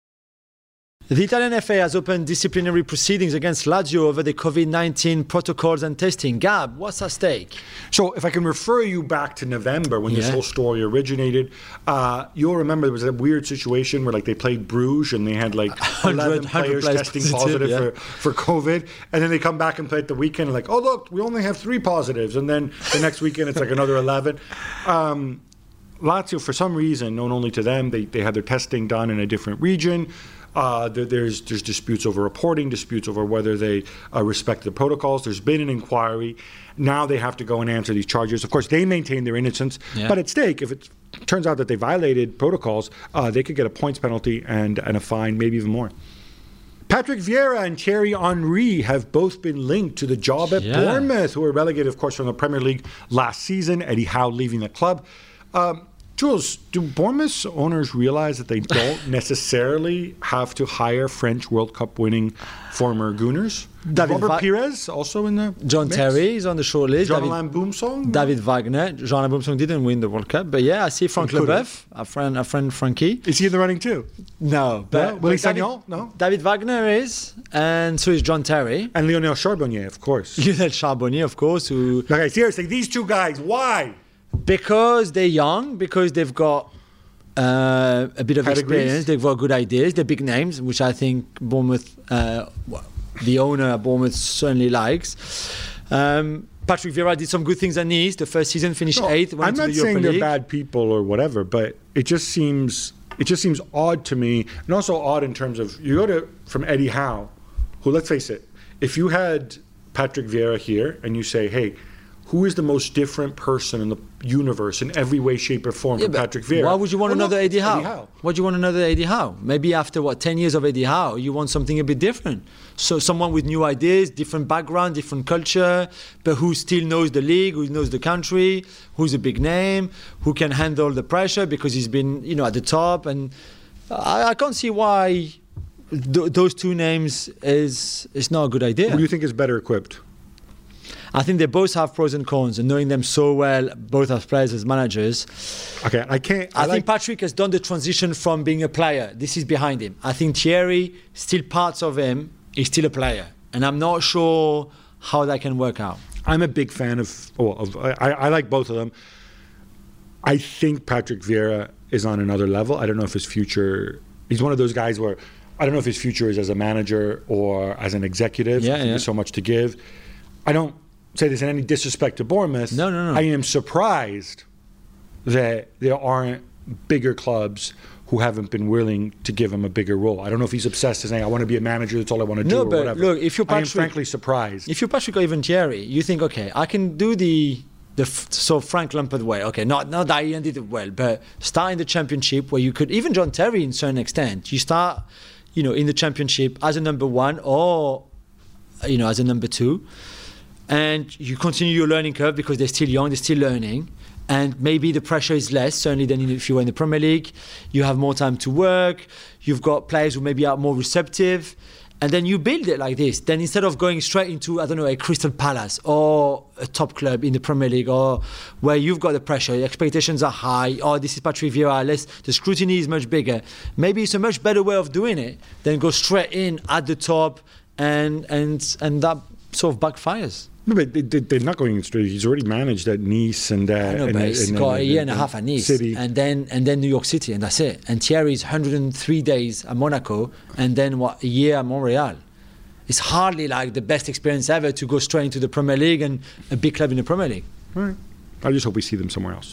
The Italian F A has opened disciplinary proceedings against Lazio over the COVID nineteen protocols and testing. Gab, what's at stake? So if I can refer you back to November when this Yeah. whole story originated, uh, you'll remember there was a weird situation where like they played Bruges and they had like eleven one hundred players players testing positive, positive yeah. for, for COVID. And then they come back and play at the weekend and like, oh, look, we only have three positives. And then the next weekend it's like another eleven. Um, Lazio, for some reason, known only to them, they, they had their testing done in a different region. Uh, there, there's there's disputes over reporting, disputes over whether they uh, respect the protocols. There's been an inquiry. Now they have to go and answer these charges. Of course, they maintain their innocence, Yeah. but at stake, if it turns out that they violated protocols, uh, they could get a points penalty and, and a fine, maybe even more. Patrick Vieira and Thierry Henry have both been linked to the job at Yeah. Bournemouth, who were relegated, of course, from the Premier League last season. Eddie Howe leaving the club. Um, Jules, do Bournemouth's owners realize that they don't necessarily have to hire French World Cup winning former Gooners? David Robert Va- Pires also in the John mix? Terry is on the short list. John David, Alain Boumsong? David Wagner. Jean Boumsong didn't win the World Cup, but yeah, I see Frank He could've. Leboeuf, a friend, a friend Frankie. Is he in the running too? No, but, No? Willy but David, Sagnol? No? David Wagner is, and so is John Terry. And Lionel Charbonnier, of course. Lionel Charbonnier, of course, who Okay, seriously, these two guys, why? because they're young, because they've got uh, a bit of Pedigrees. experience, they've got good ideas, they're big names, which I think Bournemouth, uh, well, the owner at Bournemouth certainly likes. Um, Patrick Vieira did some good things at Nice. The first season finished No, eighth. Went I'm to not the saying Europa they're League. bad people or whatever, but it just seems it just seems odd to me, and also odd in terms of you go to from Eddie Howe, who, let's face it, if you had Patrick Vieira here and you say, hey, who is the most different person in the universe in every way, shape, or form Yeah, from but Patrick Vieira. Why would you want Well, another no, Eddie it's Howe? Eddie Howe. Why do you want another Eddie Howe? Maybe after, what, ten years of Eddie Howe, you want something a bit different. So someone with new ideas, different background, different culture, but who still knows the league, who knows the country, who's a big name, who can handle the pressure because he's been, you know, at the top. And I, I can't see why th- those two names is is not a good idea. Who do you think is better equipped? I think they both have pros and cons, and knowing them so well, both as players, as managers. Okay, I can't. I, I, think like, Patrick has done the transition from being a player. This is behind him. I think Thierry, still parts of him, is still a player. And I'm not sure how that can work out. I'm a big fan of. Oh, of I, I like both of them. I think Patrick Vieira is on another level. I don't know if his future. He's one of those guys where I don't know if his future is as a manager or as an executive. Yeah, I think yeah. There's so much to give. I don't say this in any disrespect to Bournemouth. No, no, no. I am surprised that there aren't bigger clubs who haven't been willing to give him a bigger role. I don't know if he's obsessed with saying, I want to be a manager, that's all I want to do, No, or but whatever. look, if you're I am Patrick- frankly surprised. If you're Patrick or even Thierry, you think, okay, I can do the the f- so Frank Lampard way. Okay, not not that he did it well, but start in the Championship where you could, even John Terry in certain extent, you start, you know, in the Championship as a number one or, you know, as a number two. And you continue your learning curve because they're still young, they're still learning. And maybe the pressure is less, certainly than if you were in the Premier League. You have more time to work. You've got players who maybe are more receptive. And then you build it like this. Then instead of going straight into, I don't know, a Crystal Palace or a top club in the Premier League, or where you've got the pressure, the expectations are high, or this is Patrick Vieira, less, the scrutiny is much bigger. Maybe it's a much better way of doing it than go straight in at the top and and and that sort of backfires. No, but they, they, they're not going straight. He's already managed at Nice and uh, I know, and, but and, he's and, got and, a year and a and half at Nice, City. and then and then New York City, and that's it. And Thierry's one hundred three days at Monaco, and then what, a year at Montreal. It's hardly like the best experience ever to go straight into the Premier League and a big club in the Premier League. All right. I just hope we see them somewhere else.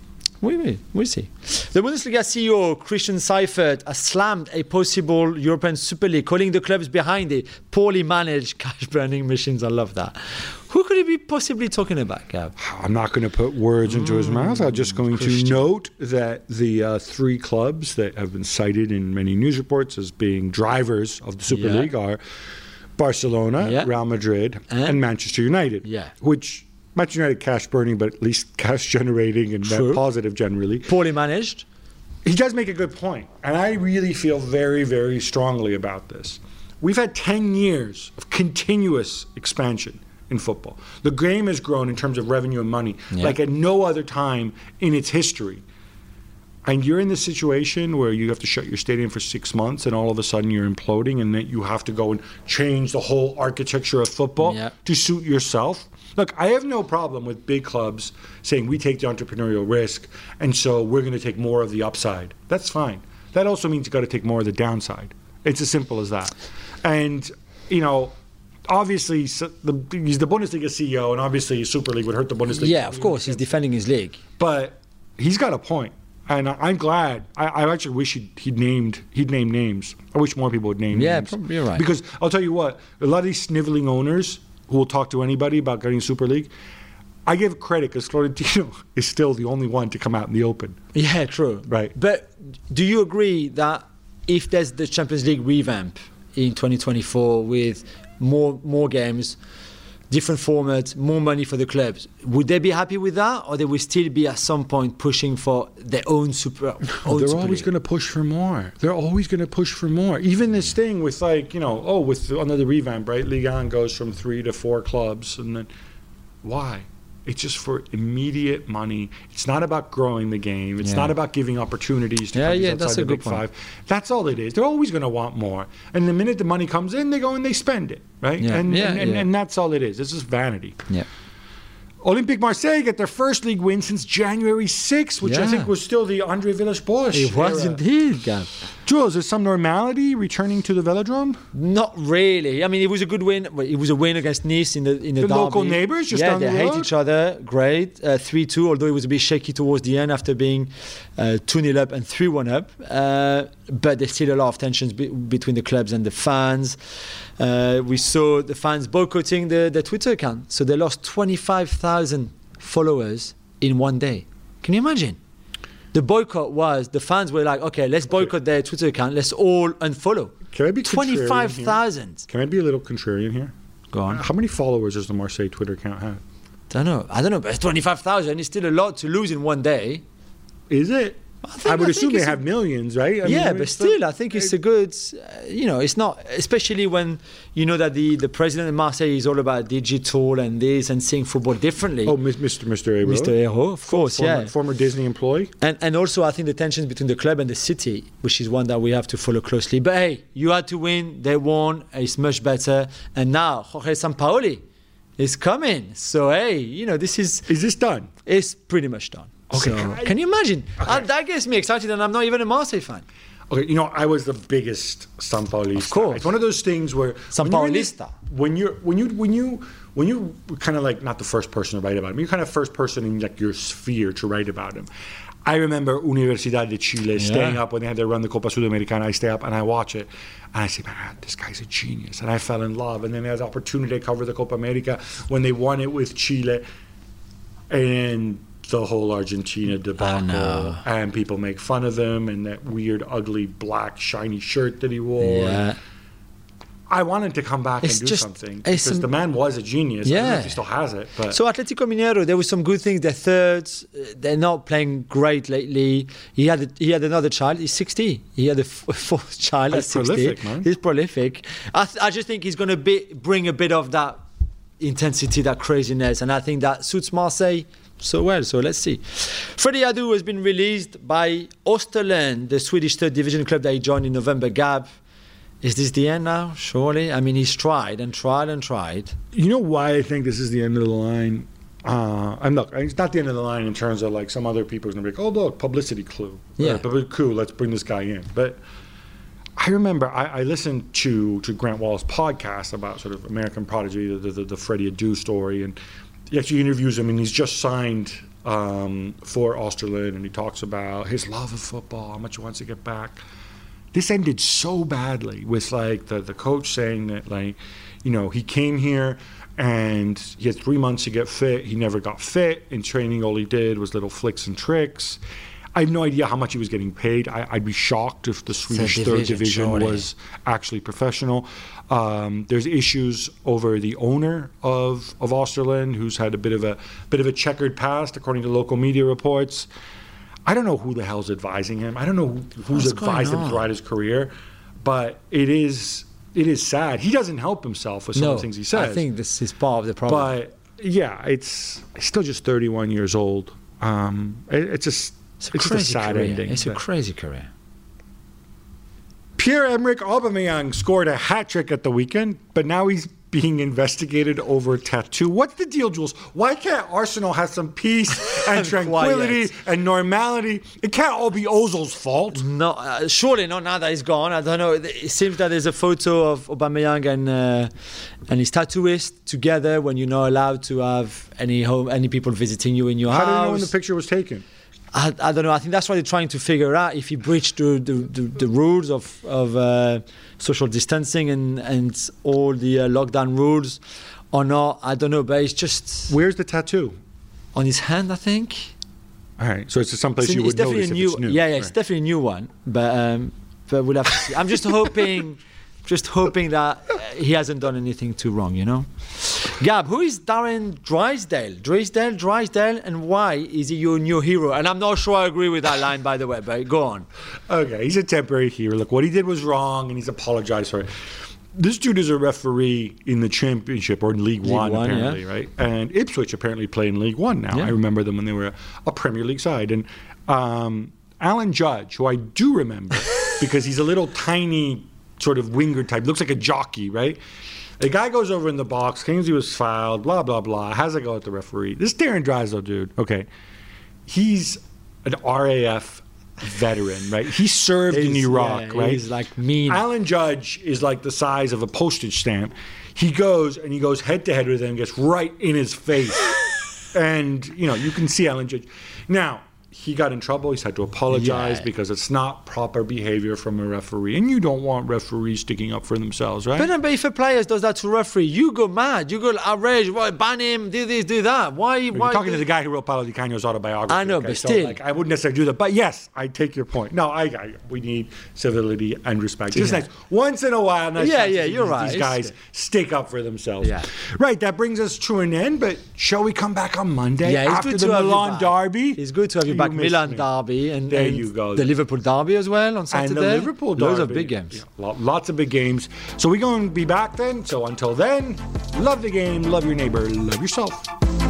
We will. We'll see. The Bundesliga C E O, Christian Seifert, has slammed a possible European Super League, calling the clubs behind it poorly managed cash-burning machines. I love that. Who could he be possibly talking about, Gav? I'm not going to put words into his mouth. I'm just going Christian. to note that the uh, three clubs that have been cited in many news reports as being drivers of the Super Yeah. League are Barcelona, Yeah. Real Madrid, And? and Manchester United. Yeah. Which Manchester United cash burning, but at least cash generating and net True. positive generally. Poorly managed. He does make a good point, and I really feel very, very strongly about this. We've had ten years of continuous expansion in football. The game has grown in terms of revenue and money Yeah. like at no other time in its history. And you're in this situation where you have to shut your stadium for six months and all of a sudden you're imploding, and that you have to go and change the whole architecture of football Yeah. to suit yourself. Look, I have no problem with big clubs saying we take the entrepreneurial risk and so we're going to take more of the upside. That's fine. That also means you've got to take more of the downside. It's as simple as that. And, you know, obviously so the, he's the Bundesliga C E O, and obviously Super League would hurt the Bundesliga. Yeah, of course, he's defending his league. But he's got a point. And I- I'm glad. I, I actually wish he'd, he'd named he'd named names. I wish more people would name Yeah, names. probably you're right. Because I'll tell you what, a lot of these sniveling owners who will talk to anybody about getting Super League, I give credit because Florentino is still the only one to come out in the open. Yeah, true. Right. But do you agree that if there's the Champions League revamp in twenty twenty-four with more more games, different formats, more money for the clubs, would they be happy with that, or they will still be at some point pushing for their own super? Own They're super always league? going to push for more. They're always going to push for more. Even this thing with like, you know, oh, with another revamp, right? Ligue one goes from three to four clubs, and then why? It's just for immediate money. It's not about growing the game. It's Yeah. not about giving opportunities to Yeah, countries yeah, outside that's the a good Big point. Five. That's all it is. They're always going to want more. And the minute the money comes in, they go and they spend it, right? Yeah. And, Yeah, and, and, yeah. and that's all it is. It's just vanity. Yeah. Olympique Marseille get their first league win since January sixth, which I Yeah. think was still the Andre Villas-Boas It was era. indeed, Gav. Jules, is some normality returning to the Velodrome? Not really. I mean, it was a good win. Well, it was a win against Nice in the in the, The derby. local neighbours just yeah, down the they hate road? each other. Great. Uh, three two, although it was a bit shaky towards the end after being uh, two nil up and three one up. Uh, but there's still a lot of tensions be- between the clubs and the fans. Uh, we saw the fans boycotting the, the Twitter account. So they lost twenty-five thousand followers in one day. Can you imagine? The boycott was, the fans were like, okay, let's boycott okay. their Twitter account. Let's all unfollow. Can I be twenty-five thousand. Can I be a little contrarian here? Go on. How many followers does the Marseille Twitter account have? I don't know. I don't know, but it's twenty-five thousand. It's still a lot to lose in one day. Is it? I, think, I would I assume they have millions, right? I yeah, mean, but still, I think it's a good, uh, you know, it's not, especially when you know that the, the president of Marseille is all about digital and this and seeing football differently. Oh, Mister Mister Hérault. Mister Hérault, of course, former, yeah. Former Disney employee. And and also, I think the tensions between the club and the city, which is one that we have to follow closely. But hey, you had to win, they won, it's much better. And now, Jorge Sampaoli is coming. So, hey, you know, this is... Is this done? It's pretty much done. Okay, so, can, I, can you imagine? Okay. Uh, that gets me excited, and I'm not even a Marseille fan. Okay, you know, I was the biggest Sampaolista. Of course, it's one of those things where Sampaolista. When you're when you when you when you kind of like not the first person to write about him, you're kind of first person in like your sphere to write about him. I remember Universidad de Chile yeah. staying up when they had to run the Copa Sudamericana. I stay up and I watch it, and I say, man, this guy's a genius, and I fell in love. And then I had the opportunity to cover the Copa America when they won it with Chile, and the whole Argentina debacle, oh, no. and people make fun of him and that weird, ugly, black, shiny shirt that he wore. Yeah. I wanted to come back it's and do just, something because some, the man was a genius. Yeah. I don't know if he still has it. But. So Atletico Mineiro, there were some good things. They're thirds. They're not playing great lately. He had a, he had another child. He's sixty. He had a f- fourth child He's at sixty. Prolific, man. He's prolific. I, th- I just think he's going to bring a bit of that intensity, that craziness, and I think that suits Marseille so well. So let's see. Freddie Adu has been released by Oosterland, the Swedish third division club that he joined in November. Gab, is this the end now? Surely. I mean, he's tried and tried and tried. You know why I think this is the end of the line? Uh, and look, it's not the end of the line in terms of like some other people's gonna be like, oh look, publicity clue. Yeah. Right, publicity clue. Let's bring this guy in. But I remember I, I listened to to Grant Wallace podcast about sort of American Prodigy, the the, the Freddie Adu story, and he actually interviews him, and he's just signed um, for Oosterland, and he talks about his love of football, how much he wants to get back. This ended so badly with like the, the coach saying that like, you know, he came here and he had three months to get fit. He never got fit. In training, all he did was little flicks and tricks. I have no idea how much he was getting paid. I, I'd be shocked if the Swedish division, third division surely. was actually professional. Um, there's issues over the owner of of Oosterland, who's had a bit of a bit of a checkered past, according to local media reports. I don't know who the hell's advising him. I don't know who, who's What's advised him on? throughout his career, but it is it is sad. He doesn't help himself with some no, of the things he says. I think this is part of the problem. But yeah, it's he's still just thirty-one years old. Um, it, it's just it's a it's crazy just a sad career. ending. It's a but crazy career. Pierre-Emerick Aubameyang scored a hat trick at the weekend, but now he's being investigated over a tattoo. What's the deal, Jules? Why can't Arsenal have some peace and tranquility and normality? It can't all be Ozil's fault. No, uh, surely not now that he's gone. I don't know. It seems that there's a photo of Aubameyang and uh, and his tattooist together when you're not allowed to have any home, any people visiting you in your How house. do you know when the picture was taken? I, I don't know. I think that's why they're trying to figure out if he breached the the, the, the rules of of uh, social distancing and and all the uh, lockdown rules or not. I don't know, but it's just Where's the tattoo? on his hand, I think. All right, so it's someplace It's, you it's would definitely notice a if new, it's new. yeah, yeah, Right. it's definitely a new one. But um, but we'll have to see. I'm just hoping, just hoping that uh, he hasn't done anything too wrong, you know. Gab, who is Darren Drysdale? Drysdale, Drysdale, and why is he your new hero? And I'm not sure I agree with that line, by the way, but go on. Okay, he's a temporary hero. Look, what he did was wrong, and he's apologized for it. This dude is a referee in the Championship or in League, League One, One, apparently, yeah. right? And Ipswich apparently play in League One now. Yeah. I remember them when they were a, a Premier League side. And um, Alan Judge, who I do remember because he's a little tiny sort of winger type, looks like a jockey, right? The guy goes over in the box, claims he was fouled, blah, blah, blah, has a go at the referee. This Darren Drysdale dude, okay, he's an R A F veteran, right? He served in He's- Iraq, yeah, right? he's, like, mean. Alan Judge is like the size of a postage stamp. He goes and he goes head to head with him, gets right in his face. And, you know, you can see Alan Judge. Now, he got in trouble. He's had to apologize Yeah. because it's not proper behavior from a referee. And you don't want referees sticking up for themselves, right? But, no, but if a player does that to referee, you go mad. You go outraged. Why ban him? Do this, do that. Why? You're why talking do- to the guy who wrote Paolo Di Canio's autobiography. I know, okay? but So, still. like, I wouldn't necessarily do that. But yes, I take your point. No, I, I we need civility and respect. Just Yeah. nice. Once in a while, nice Yeah, to yeah, see you're these, right. These It's guys good. stick up for themselves. Yeah. Right, that brings us to an end, but shall we come back on Monday Yeah, it's after good the to have you Milan back. derby? It's good to have you You back. missed Milan me. derby and, There and you go. the Liverpool derby as well on And Saturday. the Liverpool derby. Loads of big games. Yeah, lo- lots of big games. So we're going to be back then. So until then, love the game, love your neighbor, love yourself.